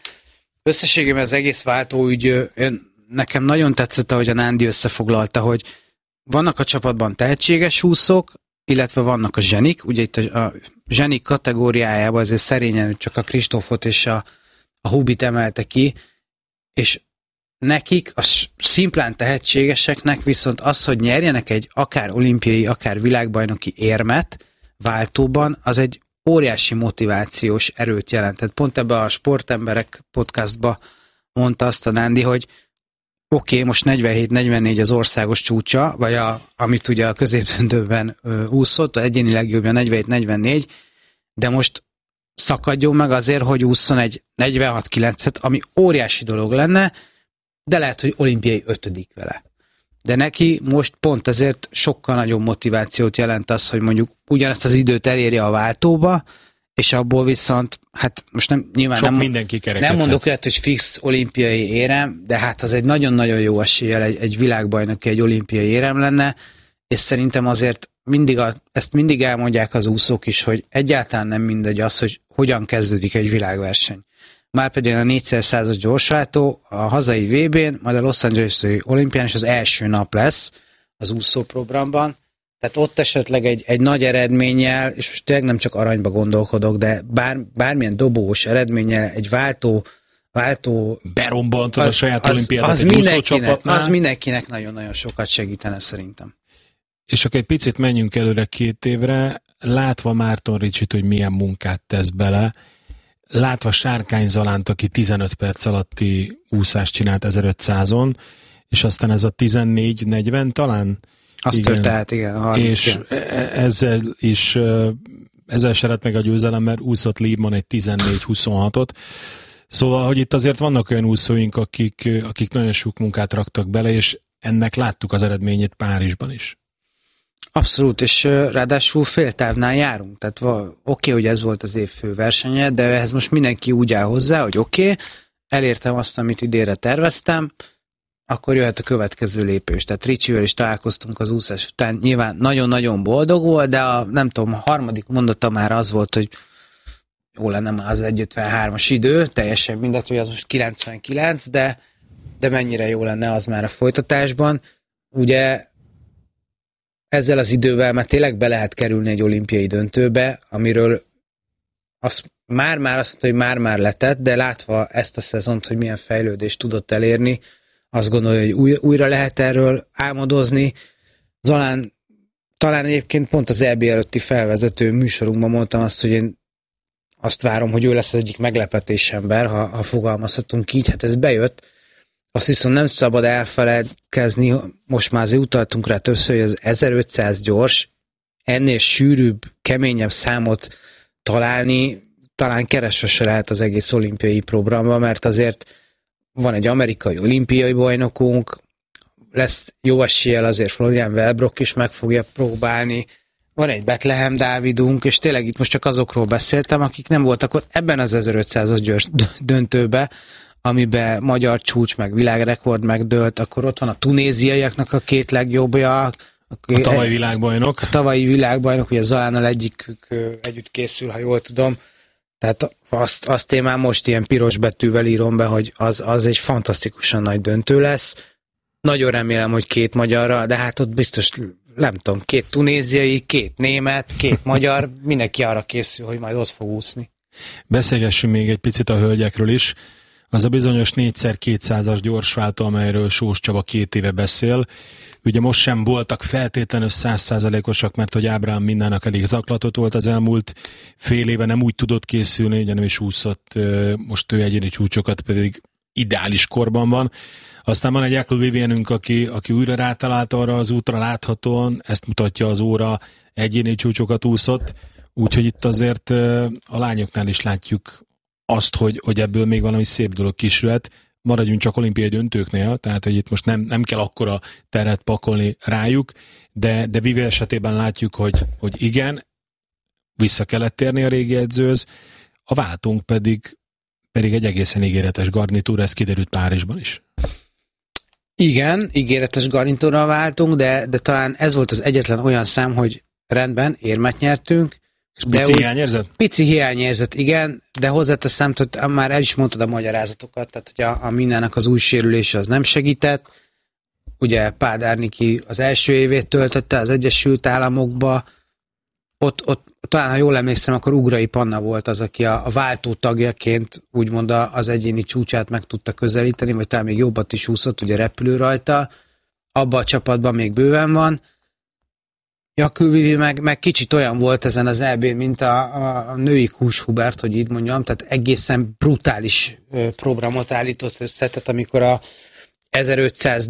Összességében az egész váltóügy, nekem nagyon tetszett, ahogy a Nándi összefoglalta, hogy vannak a csapatban tehetséges úszók, illetve vannak a zsenik. Ugye itt a zsenik kategóriájában azért szerényen csak a Kristófot és a Hubit emelte ki, és nekik, a szimplán tehetségeseknek viszont az, hogy nyerjenek egy akár olimpiai, akár világbajnoki érmet váltóban, az egy óriási motivációs erőt jelent. Tehát pont ebbe a Sportemberek podcastba mondta azt a Nándi, hogy oké, most 47-44 az országos csúcsa, vagy amit ugye a középdöntőben úszott, a egyéni legjobbja 47-44, de most szakadjon meg azért, hogy ússzon egy 46-9-et, ami óriási dolog lenne, de lehet, hogy olimpiai 5. vele. De neki most pont ezért sokkal nagyobb motivációt jelent az, hogy mondjuk ugyanezt az időt elérje a váltóba, és abból viszont, hát most nyilván nem mondok olyat, hogy fix olimpiai érem, de hát az egy nagyon-nagyon jó eséllyel egy világbajnoki, egy olimpiai érem lenne, és szerintem azért ezt mindig elmondják az úszók is, hogy egyáltalán nem mindegy az, hogy hogyan kezdődik egy világverseny. Márpedig a 4x100-as gyorsváltó a hazai VB-n, majd a Los Angeles-i olimpián is az első nap lesz az úszóprogramban. Tehát ott esetleg egy nagy eredménnyel, és most tényleg nem csak aranyba gondolkodok, de bármilyen dobós eredménnyel egy váltó berombantod a saját olimpiádat egy úszócsapatnál. Az mindenkinek nagyon-nagyon sokat segítene szerintem. És akkor egy picit menjünk előre 2 évre, látva Márton Ricsit, hogy milyen munkát tesz bele, látva Sárkány Zalánt, aki 15 perc alatti úszást csinált 1500-on, és aztán ez a 14-40 talán? Azt történt, igen. 39. És ezzel se lett meg a győzelem, mert úszott Liebman egy 14-26-ot. Szóval, hogy itt azért vannak olyan úszóink, akik nagyon sok munkát raktak bele, és ennek láttuk az eredményét Párizsban is. Abszolút, és ráadásul féltávnál járunk. Tehát oké, hogy ez volt az év fő versenye, de ehhez most mindenki úgy áll hozzá, hogy oké, elértem azt, amit idénre terveztem, akkor jöhet a következő lépés. Tehát Ricsivel is találkoztunk az úszás után, nyilván nagyon-nagyon boldog volt, de a harmadik mondata már az volt, hogy jó lenne már az 1.53-as idő, teljesen mindegy, hogy az most 99, de mennyire jó lenne az már a folytatásban. Ugye ezzel az idővel már tényleg be lehet kerülni egy olimpiai döntőbe, amiről azt mondta, hogy már letett, de látva ezt a szezont, hogy milyen fejlődést tudott elérni, azt gondolja, hogy újra lehet erről álmodozni. Zalán talán egyébként pont az EB előtti felvezető műsorunkban mondtam azt, hogy én azt várom, hogy ő lesz az egyik meglepetés ember, ha fogalmazhatunk így, hát ez bejött. Azt viszont nem szabad elfeledkezni, most már azért utaltunk rá többször, hogy az 1500 gyors, ennél sűrűbb, keményebb számot találni, talán keresve se lehet az egész olimpiai programban, mert azért van egy amerikai olimpiai bajnokunk, lesz jó eséllyel azért Florian Wellbrock is meg fogja próbálni, van egy Bethlehem Dávidunk, és tényleg itt most csak azokról beszéltem, akik nem voltak ott ebben az 1500-as gyors döntőbe, amiben magyar csúcs, meg világrekord megdőlt, akkor ott van a tunéziaiaknak a 2 legjobbja. A tavalyi világbajnok. A tavalyi világbajnok, ugye Zalánnal együtt készül, ha jól tudom. Tehát azt én már most ilyen piros betűvel írom be, hogy az egy fantasztikusan nagy döntő lesz. Nagyon remélem, hogy 2 magyarra, de hát ott biztos, nem tudom, 2 tunéziai, 2 német, 2 magyar, mindenki arra készül, hogy majd ott fog úszni. Beszélgessünk még egy picit a hölgyekről is. Az a bizonyos 4x200-as gyorsváltó, amelyről Sós Csaba 2 éve beszél. Ugye most sem voltak feltétlenül 100%-osak, mert hogy Ábrahám Minnának elég zaklatott volt az elmúlt fél éve, nem úgy tudott készülni, ugye nem is úszott, most ő egyéni csúcsokat pedig ideális korban van. Aztán van egy Jakob Vivienünk, aki újra rátalált arra az útra láthatóan, ezt mutatja az óra, egyéni csúcsokat úszott, úgyhogy itt azért a lányoknál is látjuk azt, hogy ebből még valami szép dolog kisülhet. Maradjunk csak olimpiai döntőknél, tehát hogy itt most nem kell akkora teret pakolni rájuk, de Vivi esetében látjuk, hogy igen, vissza kellett térni a régi edzőhöz, a váltónk pedig egy egészen ígéretes garnitúra, ez kiderült Párizsban is. Igen, ígéretes garnitúrral váltunk, de talán ez volt az egyetlen olyan szám, hogy rendben, érmet nyertünk. És pici hiányérzet? Pici hiányérzet, igen, de hozzáteszem, hogy már el is mondtad a magyarázatokat, tehát hogy a Minnának az új sérülése az nem segített. ugye Pádár Niki az első évét töltötte az Egyesült Államokba, ott talán, ha jól emlékszem, akkor Ugrai Panna volt az, aki a váltó tagjaként úgymond az egyéni csúcsát meg tudta közelíteni, vagy talán még jobbat is úszott, ugye repülő rajta. Abban a csapatban még bőven van. Jakub Vivi meg kicsit olyan volt ezen az EB-n, mint a női Kús Hubert, hogy így mondjam, tehát egészen brutális programot állított össze, tehát amikor a 1500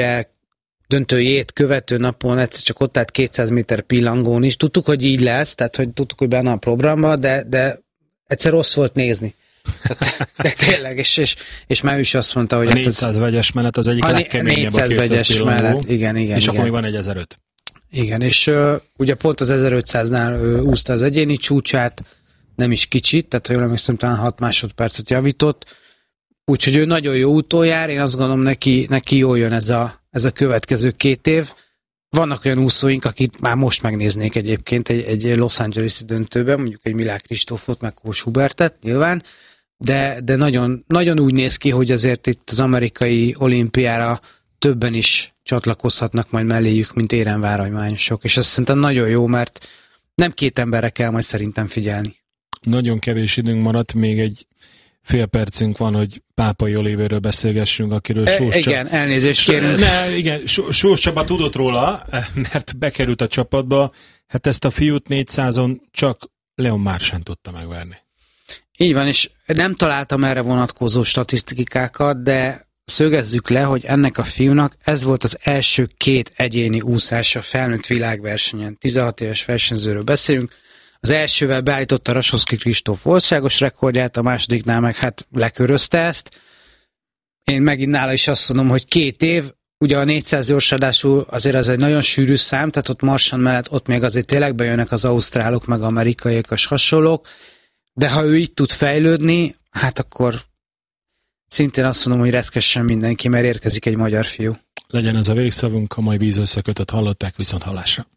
döntőjét követő napon egyszer csak ott állt 200 méter pillangón is. Tudtuk, hogy így lesz, tehát hogy tudtuk, hogy benne a programban, de egyszer rossz volt nézni. De tényleg, és már is azt mondta, hogy... A 400 vegyes menet az egyik legkeményebb a 200 pillangó. Igen. És akkor még van egy 1005. Igen, és ugye pont az 1500-nál úszta az egyéni csúcsát, nem is kicsit, tehát ha jól emlékszem, talán 6 másodpercet javított, úgyhogy ő nagyon jó úton jár, én azt gondolom neki jól jön ez a következő 2 év. Vannak olyan úszóink, akik már most megnéznék egyébként egy Los Angeles-i döntőben, mondjuk egy Milák Kristófot, meg Kós Hubertet nyilván, de nagyon, nagyon úgy néz ki, hogy azért itt az amerikai olimpiára többen is csatlakozhatnak majd melléjük, mint éremvárhagyományosok, és ez szerintem nagyon jó, mert nem 2 emberre kell majd szerintem figyelni. Nagyon kevés időnk maradt, még egy fél percünk van, hogy Pápai Olivéről beszélgessünk, akiről Sós Csaba... Igen, elnézést kérünk. Sós Csaba tudott róla, mert bekerült a csapatba, hát ezt a fiút 400-on csak Leon Marchand tudta megverni. Így van, és nem találtam erre vonatkozó statisztikákat, de szögezzük le, hogy ennek a fiúnak ez volt az első 2 egyéni úszása felnőtt világversenyen. 16 éves versenyzőről beszélünk. Az elsővel beállította Rasowski Kristóf országos rekordját, a másodiknál meg hát lekörözte ezt. Én megint nála is azt mondom, hogy 2 év, ugye a 400 gyorsadásul azért az egy nagyon sűrű szám, tehát ott Marchand mellett ott még azért tényleg bejönnek az ausztrálok, meg amerikaiak és hasonlók, de ha ő így tud fejlődni, hát akkor szintén azt mondom, hogy reszkessen mindenki, mert érkezik egy magyar fiú. Legyen ez a végszavunk, a mai vízösszekötöt hallották, viszont hallásra.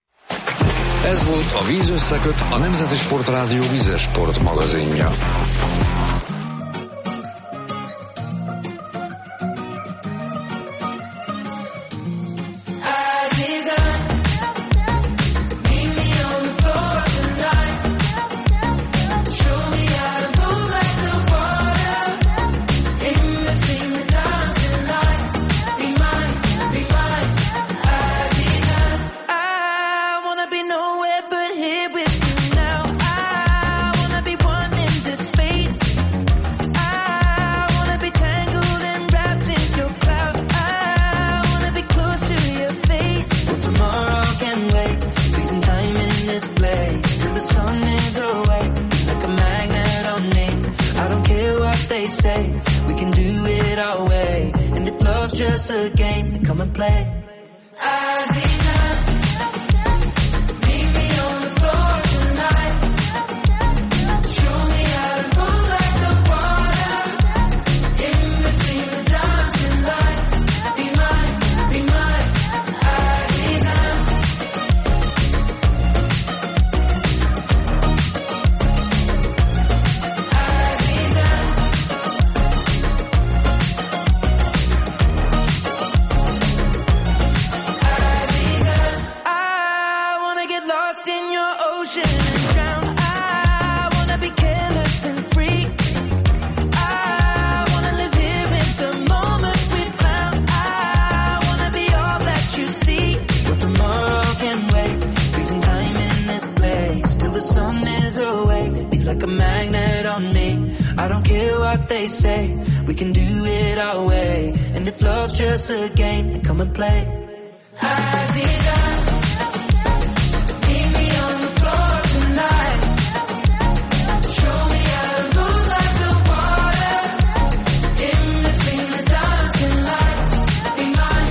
Ez volt a Vízösszeköt, a Nemzeti Sportrádió vízesport magazinja. Just a game, come and play. They say we can do it our way, and if love's just a game, then come and play. Aziza, meet me on the floor tonight. Show me how to move like the water in between the dancing lights. Be mine,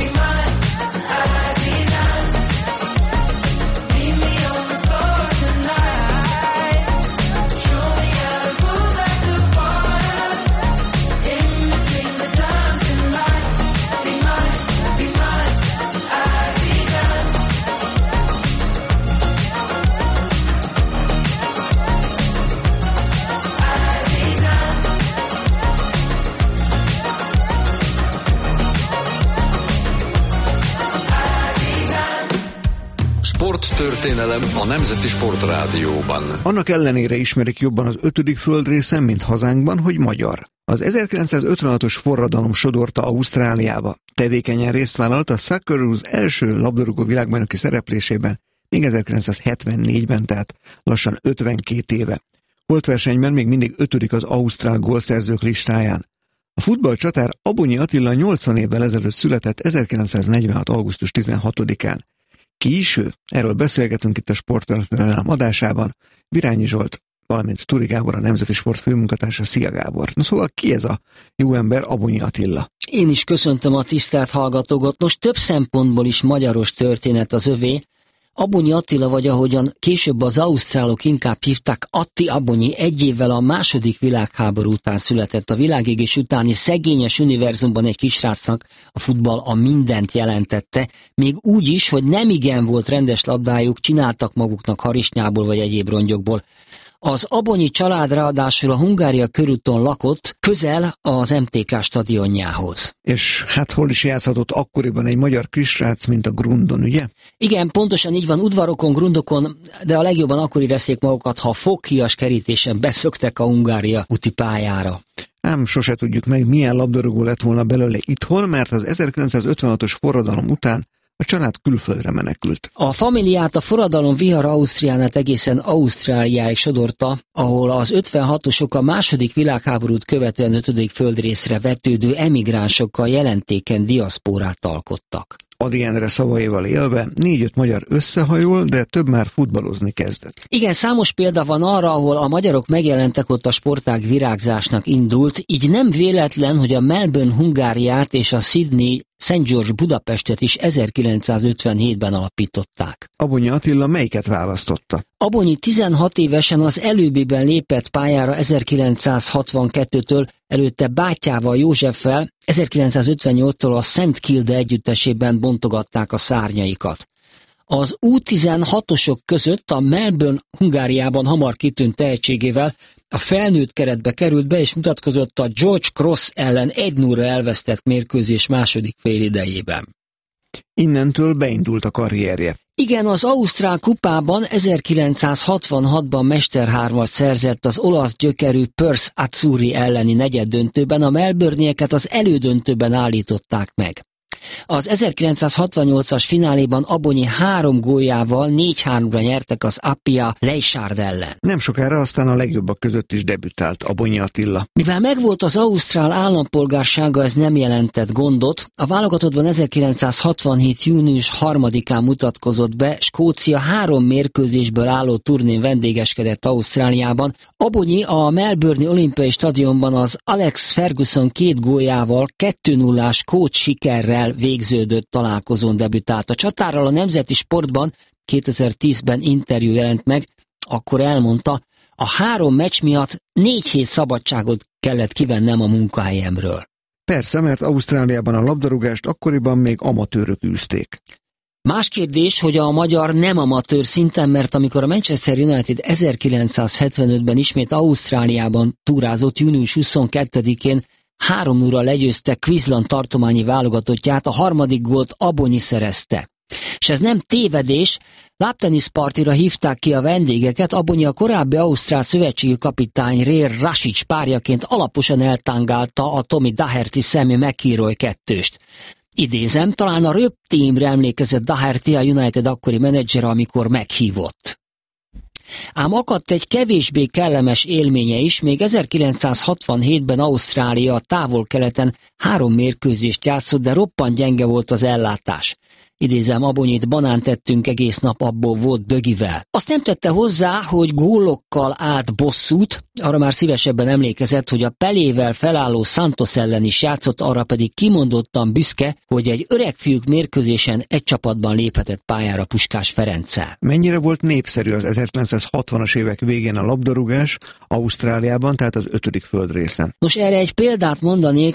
Aziza. Meet me on the floor tonight. Show me how to move like the water in between the dancing lights. Be mine, Aziza. Sporttörténelem a Nemzeti Sportrádióban. Annak ellenére ismerik jobban az 5. földrészen, mint hazánkban, hogy magyar. Az 1956-os forradalom sodorta Ausztráliába. Tevékenyen részt vállalt a Socceroos első labdarúgó világbajnoki szereplésében, még 1974-ben, tehát lassan 52 éve. Holtversenyben még mindig 5. az ausztrál gólszerzők listáján. A futballcsatár Abonyi Attila 80 évvel ezelőtt született 1946. augusztus 16-án. Ki is ő? Erről beszélgetünk itt a Sporttörténelem adásában. Virányi Zsolt, valamint Turi Gábor, a Nemzeti Sport főmunkatársa. Szia Gábor! Na szóval ki ez a jó ember, Abonyi Attila? Én is köszöntöm a tisztelt hallgatókat. Most több szempontból is magyaros történet az övé. Abonyi Attila, vagy ahogyan később az ausztrálok inkább hívták, Atti Abonyi, egy évvel a II. Világháború után született. A világégés utáni szegényes univerzumban egy kisrácnak a futball a mindent jelentette, még úgy is, hogy nemigen volt rendes labdájuk, csináltak maguknak harisnyából vagy egyéb rongyokból. Az Abonyi család ráadásul a Hungária körúton lakott, közel az MTK stadionjához. És hát hol is játszhatott akkoriban egy magyar kisrác, mint a Grundon, ugye? Igen, pontosan így van, udvarokon, grundokon, de a legjobban akkor érezték magukat, ha foghias kerítésen beszöktek a Hungária úti pályára. Ám sose tudjuk meg, milyen labdarúgó lett volna belőle itthon, mert az 1956-os forradalom után a család külföldre menekült. A familiát a forradalom vihara Ausztriánát egészen Ausztráliáig sodorta, ahol az 56-osok a II. Világháborút követően 5. földrészre vetődő emigránsokkal jelentéken diaszpórát alkottak. Ady Endre szavaival élve 4-5 magyar összehajol, de több már futballozni kezdett. Igen, számos példa van arra, ahol a magyarok megjelentek, ott a sportág virágzásnak indult, így nem véletlen, hogy a Melbourne Hungáriát és a Sydney St. George Budapestet is 1957-ben alapították. Abonyi Attila melyiket választotta? Abonyi 16 évesen az előbbiben lépett pályára 1962-től, előtte bátyával Józseffel 1958-tól a Szent Kilde együttesében bontogatták a szárnyaikat. Az U16-osok között a Melbourne Hungáriában hamar kitűnt tehetségével a felnőtt keretbe került be, és mutatkozott a George Cross ellen 1-0-ra elvesztett mérkőzés második félidejében. Innentől beindult a karrierje. Igen, az Ausztrál kupában 1966-ban mesterhármat szerzett az olasz gyökerű Perth Azzurri elleni negyeddöntőben, a melbourneieket az elődöntőben állították meg. Az 1968-as fináléban Abonyi 3 góljával 4-3-ra nyertek az Appia Leichhardt ellen. Nem sokára aztán a legjobbak között is debütált Abonyi Attila. Mivel megvolt az ausztrál állampolgársága, ez nem jelentett gondot. A válogatottban 1967. június 3-án mutatkozott be, Skócia 3 mérkőzésből álló turnén vendégeskedett Ausztráliában. Abonyi a Melbourne-i olimpiai stadionban az Alex Ferguson 2 góljával 2-0-ás Skót sikerrel végződött találkozón debütált. A csatárral a Nemzeti Sportban 2010-ben interjú jelent meg, akkor elmondta, a 3 meccs miatt 4 hét szabadságot kellett kivennem a munkahelyemről. Persze, mert Ausztráliában a labdarúgást akkoriban még amatőrök űzték. Más kérdés, hogy a magyar nem amatőr szinten, mert amikor a Manchester United 1975-ben ismét Ausztráliában túrázott, június 22-én 3-0-ra legyőzte Queensland tartományi válogatottját, a 3. gólt Abonyi szerezte. És ez nem tévedés, lábteniszpartira hívták ki a vendégeket, Abonyi a korábbi ausztrál szövetségi kapitány Ray Rasic párjaként alaposan eltángálta a Tommy Daherty Sammy McIlroy 2-st. Idézem, talán a röptémre emlékezett Daherty, a United akkori menedzsere, amikor meghívott. Ám akadt egy kevésbé kellemes élménye is, még 1967-ben Ausztrália a távol-keleten 3 mérkőzést játszott, de roppant gyenge volt az ellátás. Idézem, Abonyit, banánt tettünk egész nap, abból volt dögivel. Azt nem tette hozzá, hogy gólokkal állt bosszút, arra már szívesebben emlékezett, hogy a Pelével felálló Santos ellen is játszott, arra pedig kimondottan büszke, hogy egy öreg fiúk mérkőzésen egy csapatban léphetett pályára Puskás Ferenccel. Mennyire volt népszerű az 1960-as évek végén a labdarúgás Ausztráliában, tehát az 5. földrészen? Nos, erre egy példát mondanék,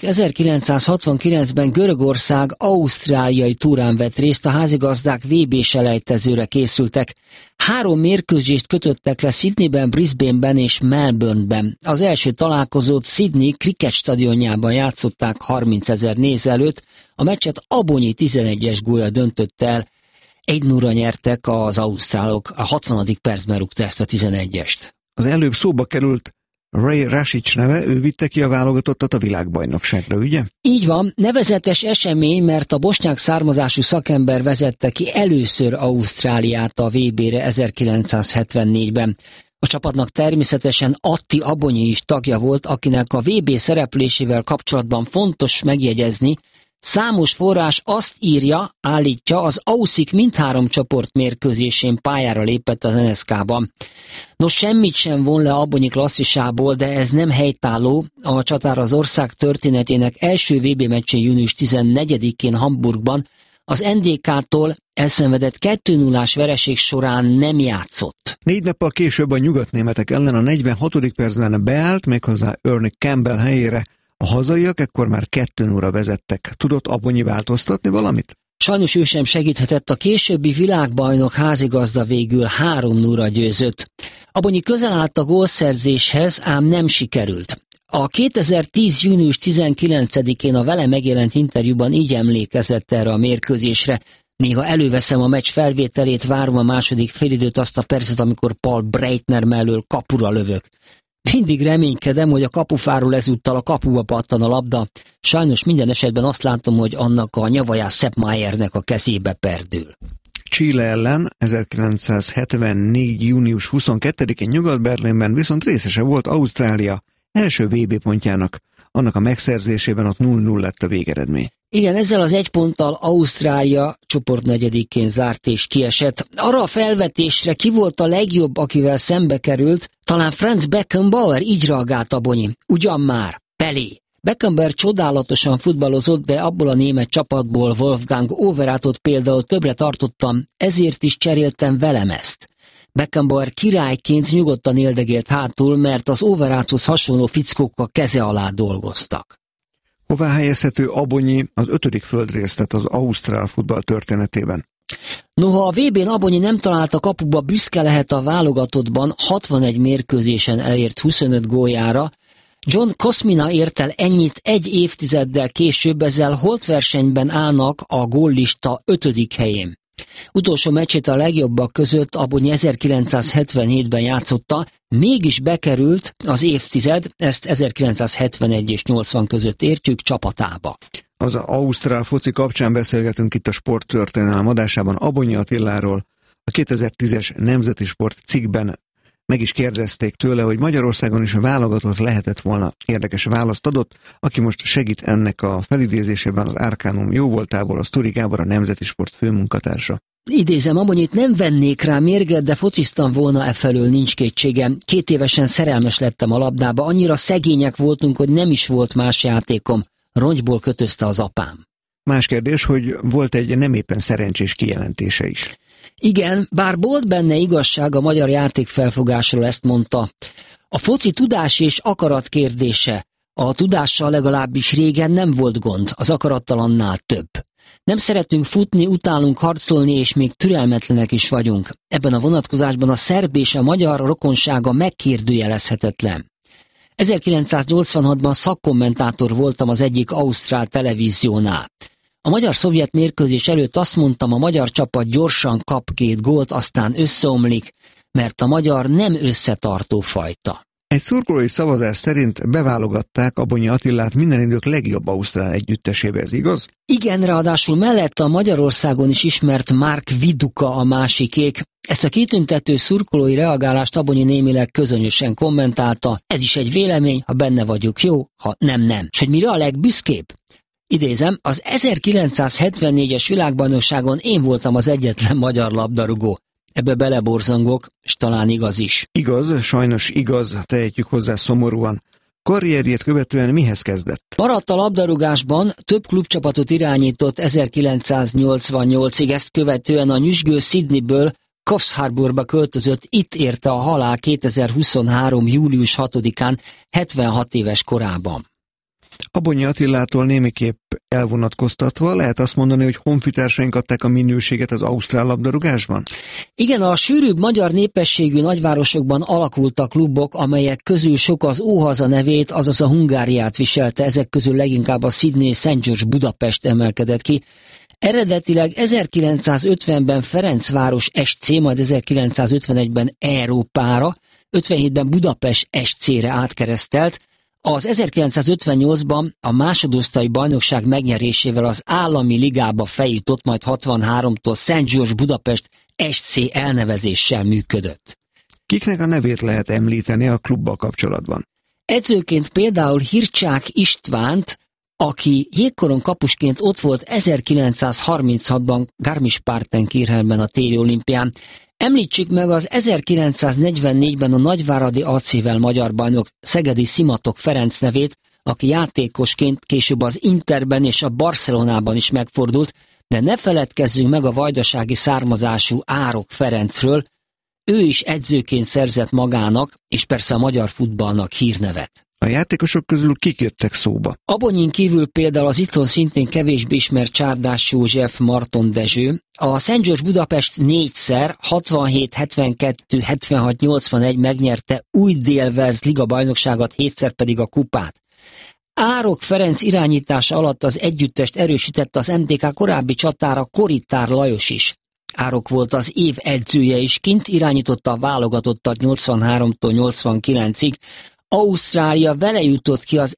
1969-ben Görögország ausztráliai túrán vett részt, a házigazdák VB-selejtezőre készültek. 3 mérkőzést kötöttek le Sydneyben, Brisbaneben és Melbourneben. Az első találkozót Sydney Cricket stadionjában játszották 30 000 néző előtt, a meccset Abonyi 11-es gólya döntött el. 1-0-ra nyertek az ausztrálok, a 60. percben rúgta ezt a 11-est. Az előbb szóba került Ray Rasic neve, ő vitte ki a válogatottat a világbajnokságra, ugye? Így van, nevezetes esemény, mert a bosnyák származású szakember vezette ki először Ausztráliát a VB-re 1974-ben. A csapatnak természetesen Atti Abonyi is tagja volt, akinek a VB szereplésével kapcsolatban fontos megjegyezni, számos forrás azt írja, állítja, az Auszik mindhárom csoportmérkőzésén pályára lépett az NSK-ban. Nos, semmit sem von le Abonyi klasszisából, de ez nem helytálló. A csatár az ország történetének első VB meccsén június 14-én Hamburgban az NDK-tól elszenvedett 2-0-ás vereség során nem játszott. 4 nappal később a nyugatnémetek ellen a 46. percben beállt, méghozzá Ernie Campbell helyére. A hazaiak ekkor már 2-0-ra vezettek. Tudott Abonyi változtatni valamit? Sajnos ő sem segíthetett, a későbbi világbajnok házigazda végül 3-0-ra győzött. Abonyi közel állt a gólszerzéshez, ám nem sikerült. A 2010. június 19-én a vele megjelent interjúban így emlékezett erre a mérkőzésre. Néha előveszem a meccs felvételét, várom a második félidőt, azt a percet, amikor Paul Breitner mellől kapura lövök. Mindig reménykedem, hogy a kapufáról ezúttal a kapuba pattan a labda. Sajnos minden esetben azt látom, hogy annak a nyavajás Sepp Mayernek a kezébe perdül. Chile ellen 1974. június 22-én Nyugat-Berlinben viszont részese volt Ausztrália első VB pontjának. Annak a megszerzésében ott 0-0 lett a végeredmény. Igen, ezzel az 1 ponttal Ausztrália csoportnegyedikén zárt és kiesett. Arra a felvetésre ki volt a legjobb, akivel szembe került, talán Franz Beckenbauer, így reagált Abonyi. Ugyan már, Pelé. Beckenbauer csodálatosan futballozott, de abból a német csapatból Wolfgang Overathot például többre tartottam, ezért is cseréltem velem ezt. Beckenbauer királyként nyugodtan éldegélt hátul, mert az Overathhoz hasonló fickók a keze alá dolgoztak. Hová helyezhető Abonyi az 5. földrészlet az ausztrál futball történetében? Noha a VB-n Abonyi nem találta kapuba, büszke lehet a válogatottban 61 mérkőzésen elért 25 góljára, John Kosmina ért el ennyit egy évtizeddel később, ezzel holtversenyben állnak a góllista 5. helyén. Utolsó meccsét a legjobbak között Abonyi 1977-ben játszotta, mégis bekerült az évtized, ezt 1971 és 80 között értjük, csapatába. Az ausztrál foci kapcsán beszélgetünk itt a Sporttörténelem adásában Abonyi Attiláról. A 2010-es Nemzeti Sport cikkben meg is kérdezték tőle, hogy Magyarországon is válogatott lehetett volna. Érdekes választ adott, aki most segít ennek a felidézésében az Arcanum jóvoltából, a Sztori Gábor, a Nemzeti Sport főmunkatársa. Idézem, Abonyit nem vennék rá mérget, de fociztam volna efelől, nincs kétségem. 2 évesen szerelmes lettem a labdába, annyira szegények voltunk, hogy nem is volt más játékom. Rongyból kötözte az apám. Más kérdés, hogy volt egy nem éppen szerencsés kijelentése is. Igen, bár volt benne igazság, a magyar játékfelfogásról ezt mondta. A foci tudás és akarat kérdése. A tudással legalábbis régen nem volt gond, az akarattal annál több. Nem szeretünk futni, utálunk harcolni, és még türelmetlenek is vagyunk. Ebben a vonatkozásban a szerb és a magyar rokonsága megkérdőjelezhetetlen. 1986-ban szakkommentátor voltam az egyik ausztrál televíziónál. A magyar-szovjet mérkőzés előtt azt mondtam, a magyar csapat gyorsan kap 2 gólt, aztán összeomlik, mert a magyar nem összetartó fajta. Egy szurkolói szavazás szerint beválogatták Abonyi Attilát minden idők legjobb ausztrál együttesébe, ez igaz? Igen, ráadásul mellett a Magyarországon is ismert Mark Viduka a másikék. Ezt a kitüntető szurkolói reagálást Abonyi némileg közönösen kommentálta. Ez is egy vélemény, ha benne vagyok jó, ha nem. És hogy mire a legbüszkébb? Idézem, az 1974-es világbajnokságon én voltam az egyetlen magyar labdarúgó. Ebbe beleborzongok, és talán igaz is. Igaz, sajnos igaz, tehetjük hozzá szomorúan. Karrierjét követően mihez kezdett? Maradt a labdarúgásban, több klubcsapatot irányított 1988-ig, ezt követően a nyüzsgő Sydneyből Coffs Harbourba költözött, itt érte a halál 2023. július 6-án, 76 éves korában. Abonyi Attilától némiképp elvonatkoztatva lehet azt mondani, hogy honfitársaink adták a minőséget az ausztrál labdarúgásban? Igen, a sűrűbb magyar népességű nagyvárosokban alakultak klubok, amelyek közül sok az Óhaza nevét, azaz a Hungáriát viselte, ezek közül leginkább a Sydney St. George Budapest emelkedett ki. Eredetileg 1950-ben Ferencváros SC, majd 1951-ben Európára, 57-ben Budapest SC-re átkeresztelt, az 1958-ban a másodosztályú bajnokság megnyerésével az állami ligába feljutott, majd 63-tól Szent George Budapest SC elnevezéssel működött. Kiknek a nevét lehet említeni a klubbal kapcsolatban? Edzőként például Hircsák Istvánt, aki jégkoron kapusként ott volt 1936-ban Garmisch-Partenkirchenben a téli olimpián. Említsük meg az 1944-ben a nagyváradi AC-vel magyar bajnok Szegedi Szimatok Ferenc nevét, aki játékosként később az Interben és a Barcelonában is megfordult, de ne feledkezzünk meg a vajdasági származású Árok Ferencről, ő is edzőként szerzett magának, és persze a magyar futballnak hírnevet. A játékosok közül kik jöttek szóba? Abonyin kívül például az itthon szintén kevésbé ismert Csárdás József, Marton Dezső, a Szent George Budapest 4-szer, 67, 72, 76, 81 megnyerte Új-Dél-Velsz liga bajnokságot, 7-szer pedig a kupát. Árok Ferenc irányítása alatt az együttest erősítette az MTK korábbi csatára Koritár Lajos is. Árok volt az év edzője is, kint irányította a válogatottat 83-tól 89-ig, Ausztrália vele jutott ki az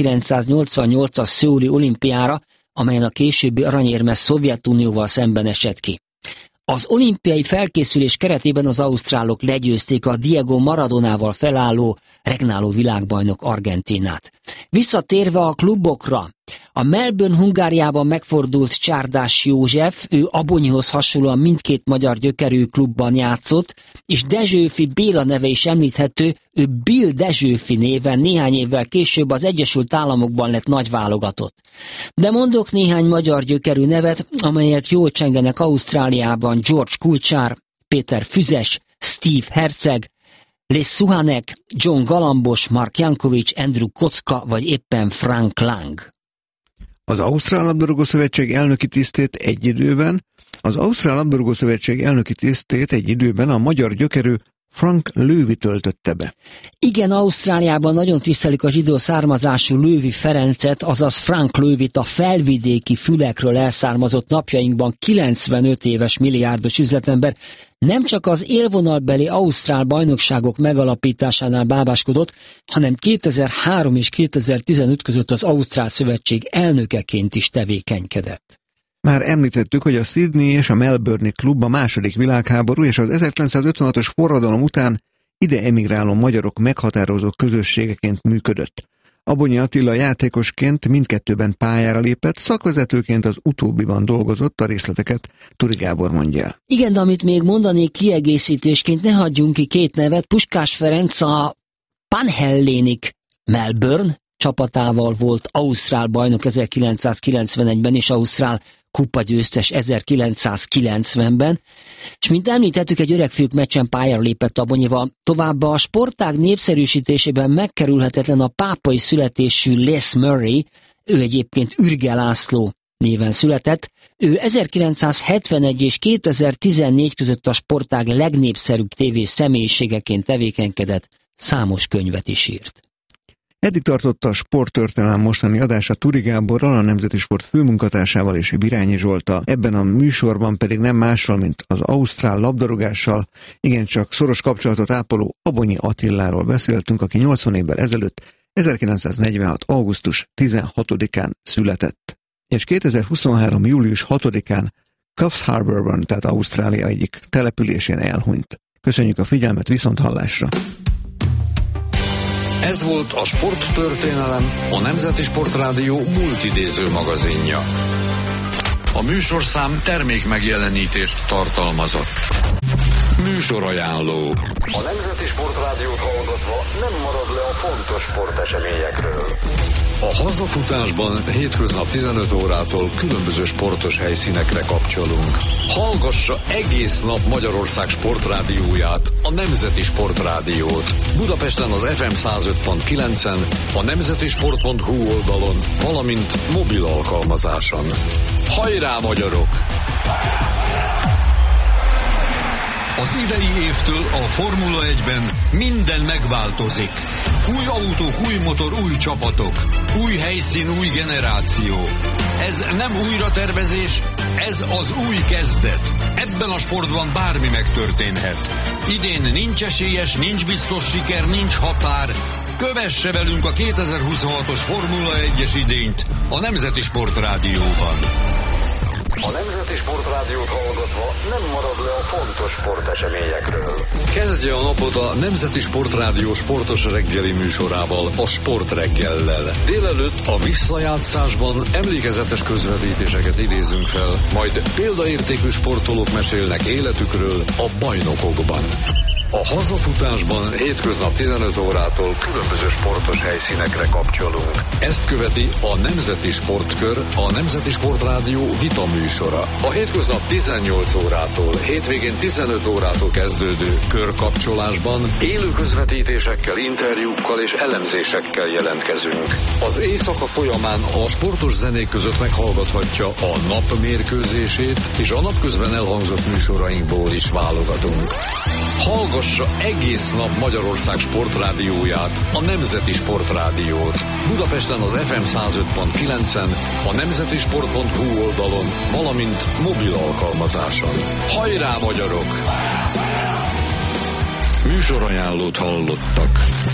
1988-as Szöuli olimpiára, amelyen a későbbi aranyérmes Szovjetunióval szemben esett ki. Az olimpiai felkészülés keretében az ausztrálok legyőzték a Diego Maradonával felálló, regnáló világbajnok Argentínát. Visszatérve a klubokra, a Melbourne Hungáriában megfordult Csárdás József, ő Abonyihoz hasonlóan mindkét magyar gyökerű klubban játszott, és Dezsőfi Béla neve is említhető, ő Bill Dezsőfi néven néhány évvel később az Egyesült Államokban lett nagyválogatott. De mondok néhány magyar gyökerű nevet, amelyek jól csengenek Ausztráliában: George Kulcsár, Péter Füzes, Steve Herceg, Les Suhanek, John Galambos, Mark Jankovics, Andrew Kocka vagy éppen Frank Lang. Az Ausztrál Labdarúgó Szövetség elnöki tisztét egy időben a magyar gyökerű Frank Löwy töltötte be. Igen, Ausztráliában nagyon tisztelik a zsidó származású Löwy Ferencet, azaz Frank Löwyt, a felvidéki Fülekről elszármazott, napjainkban 95 éves milliárdos üzletember. Nem csak az élvonalbeli ausztrál bajnokságok megalapításánál bábáskodott, hanem 2003 és 2015 között az Ausztrál Szövetség elnökeként is tevékenykedett. Már említettük, hogy a Sydney és a Melbourne-i klub a második világháború és az 1956-os forradalom után ide emigráló magyarok meghatározó közösségeként működött. Abonyi Attila játékosként mindkettőben pályára lépett, szakvezetőként az utóbbiban dolgozott, a részleteket Turi Gábor mondja. Igen, de amit még mondanék kiegészítésként, ne hagyjunk ki két nevet. Puskás Ferenc a Panhellénik Melbourne csapatával volt ausztrál bajnok 1991-ben és ausztrál kupagyőztes 1990-ben, és mint említettük, egy öregfiúk meccsen pályára lépett Abonyival. Továbbá a sportág népszerűsítésében megkerülhetetlen a pápai születésű Les Murray, ő egyébként Ürge László néven született. Ő 1971 és 2014 között a sportág legnépszerűbb tévés személyiségeként tevékenykedett, számos könyvet is írt. Eddig tartotta a Sporttörténelem mostani adása Turi Gáborral, a Nemzeti Sport főmunkatársával és Birányi Zsolttal. Ebben a műsorban pedig nem mással, mint az ausztrál labdarúgással igencsak szoros kapcsolatot ápoló Abonyi Attiláról beszéltünk, aki 80 évvel ezelőtt, 1946. augusztus 16-án született. És 2023. július 6-án Coffs Harbourban, tehát Ausztrália egyik településén elhunyt. Köszönjük a figyelmet, viszonthallásra! Ez volt a Sporttörténelem, a Nemzeti Sportrádió multidéző magazinja. A műsorszám termékmegjelenítést tartalmazott. Műsorajánló. A Nemzeti Sportrádiót hallgatva nem marad le a fontos sporteseményekről. A hazafutásban hétköznap 15 órától különböző sportos helyszínekre kapcsolunk. Hallgassa egész nap Magyarország sportrádióját, a Nemzeti Sportrádiót. Budapesten az FM 105.9-en, a nemzetisport.hu oldalon, valamint mobil alkalmazáson. Hajrá, magyarok! Az idei évtől a Formula 1-ben minden megváltozik. Új autók, új motor, új csapatok, új helyszín, új generáció. Ez nem újratervezés, Ez az új kezdet. Ebben a sportban bármi megtörténhet. Idén nincs esélyes, nincs biztos siker, nincs határ. Kövesse velünk a 2026-os Formula 1-es idényt a Nemzeti Sportrádióban. A Nemzeti Sportrádiót hallgatva nem marad le a fontos sporteseményekről. Kezdje a napot a Nemzeti Sportrádió sportos reggeli műsorával, a Sportreggellel. Délelőtt a visszajátszásban emlékezetes közvetítéseket idézünk fel, majd példaértékű sportolók mesélnek életükről a bajnokokban. A hazafutásban hétköznap 15 órától különböző sportos helyszínekre kapcsolunk. Ezt követi a Nemzeti Sportkör, a Nemzeti Sportrádió vita műsora. A hétköznap 18 órától, hétvégén 15 órától kezdődő körkapcsolásban élő közvetítésekkel, interjúkkal és elemzésekkel jelentkezünk. Az éjszaka folyamán a sportos zenék között meghallgathatja a nap mérkőzését, és a napközben elhangzott műsorainkból is válogatunk. Hallgassa egész nap Magyarország sportrádióját, a Nemzeti Sportrádiót. Budapesten az FM 105.9-en, a nemzetisport.hu oldalon, valamint mobil alkalmazáson. Hajrá, magyarok! Műsorajánlót hallottak.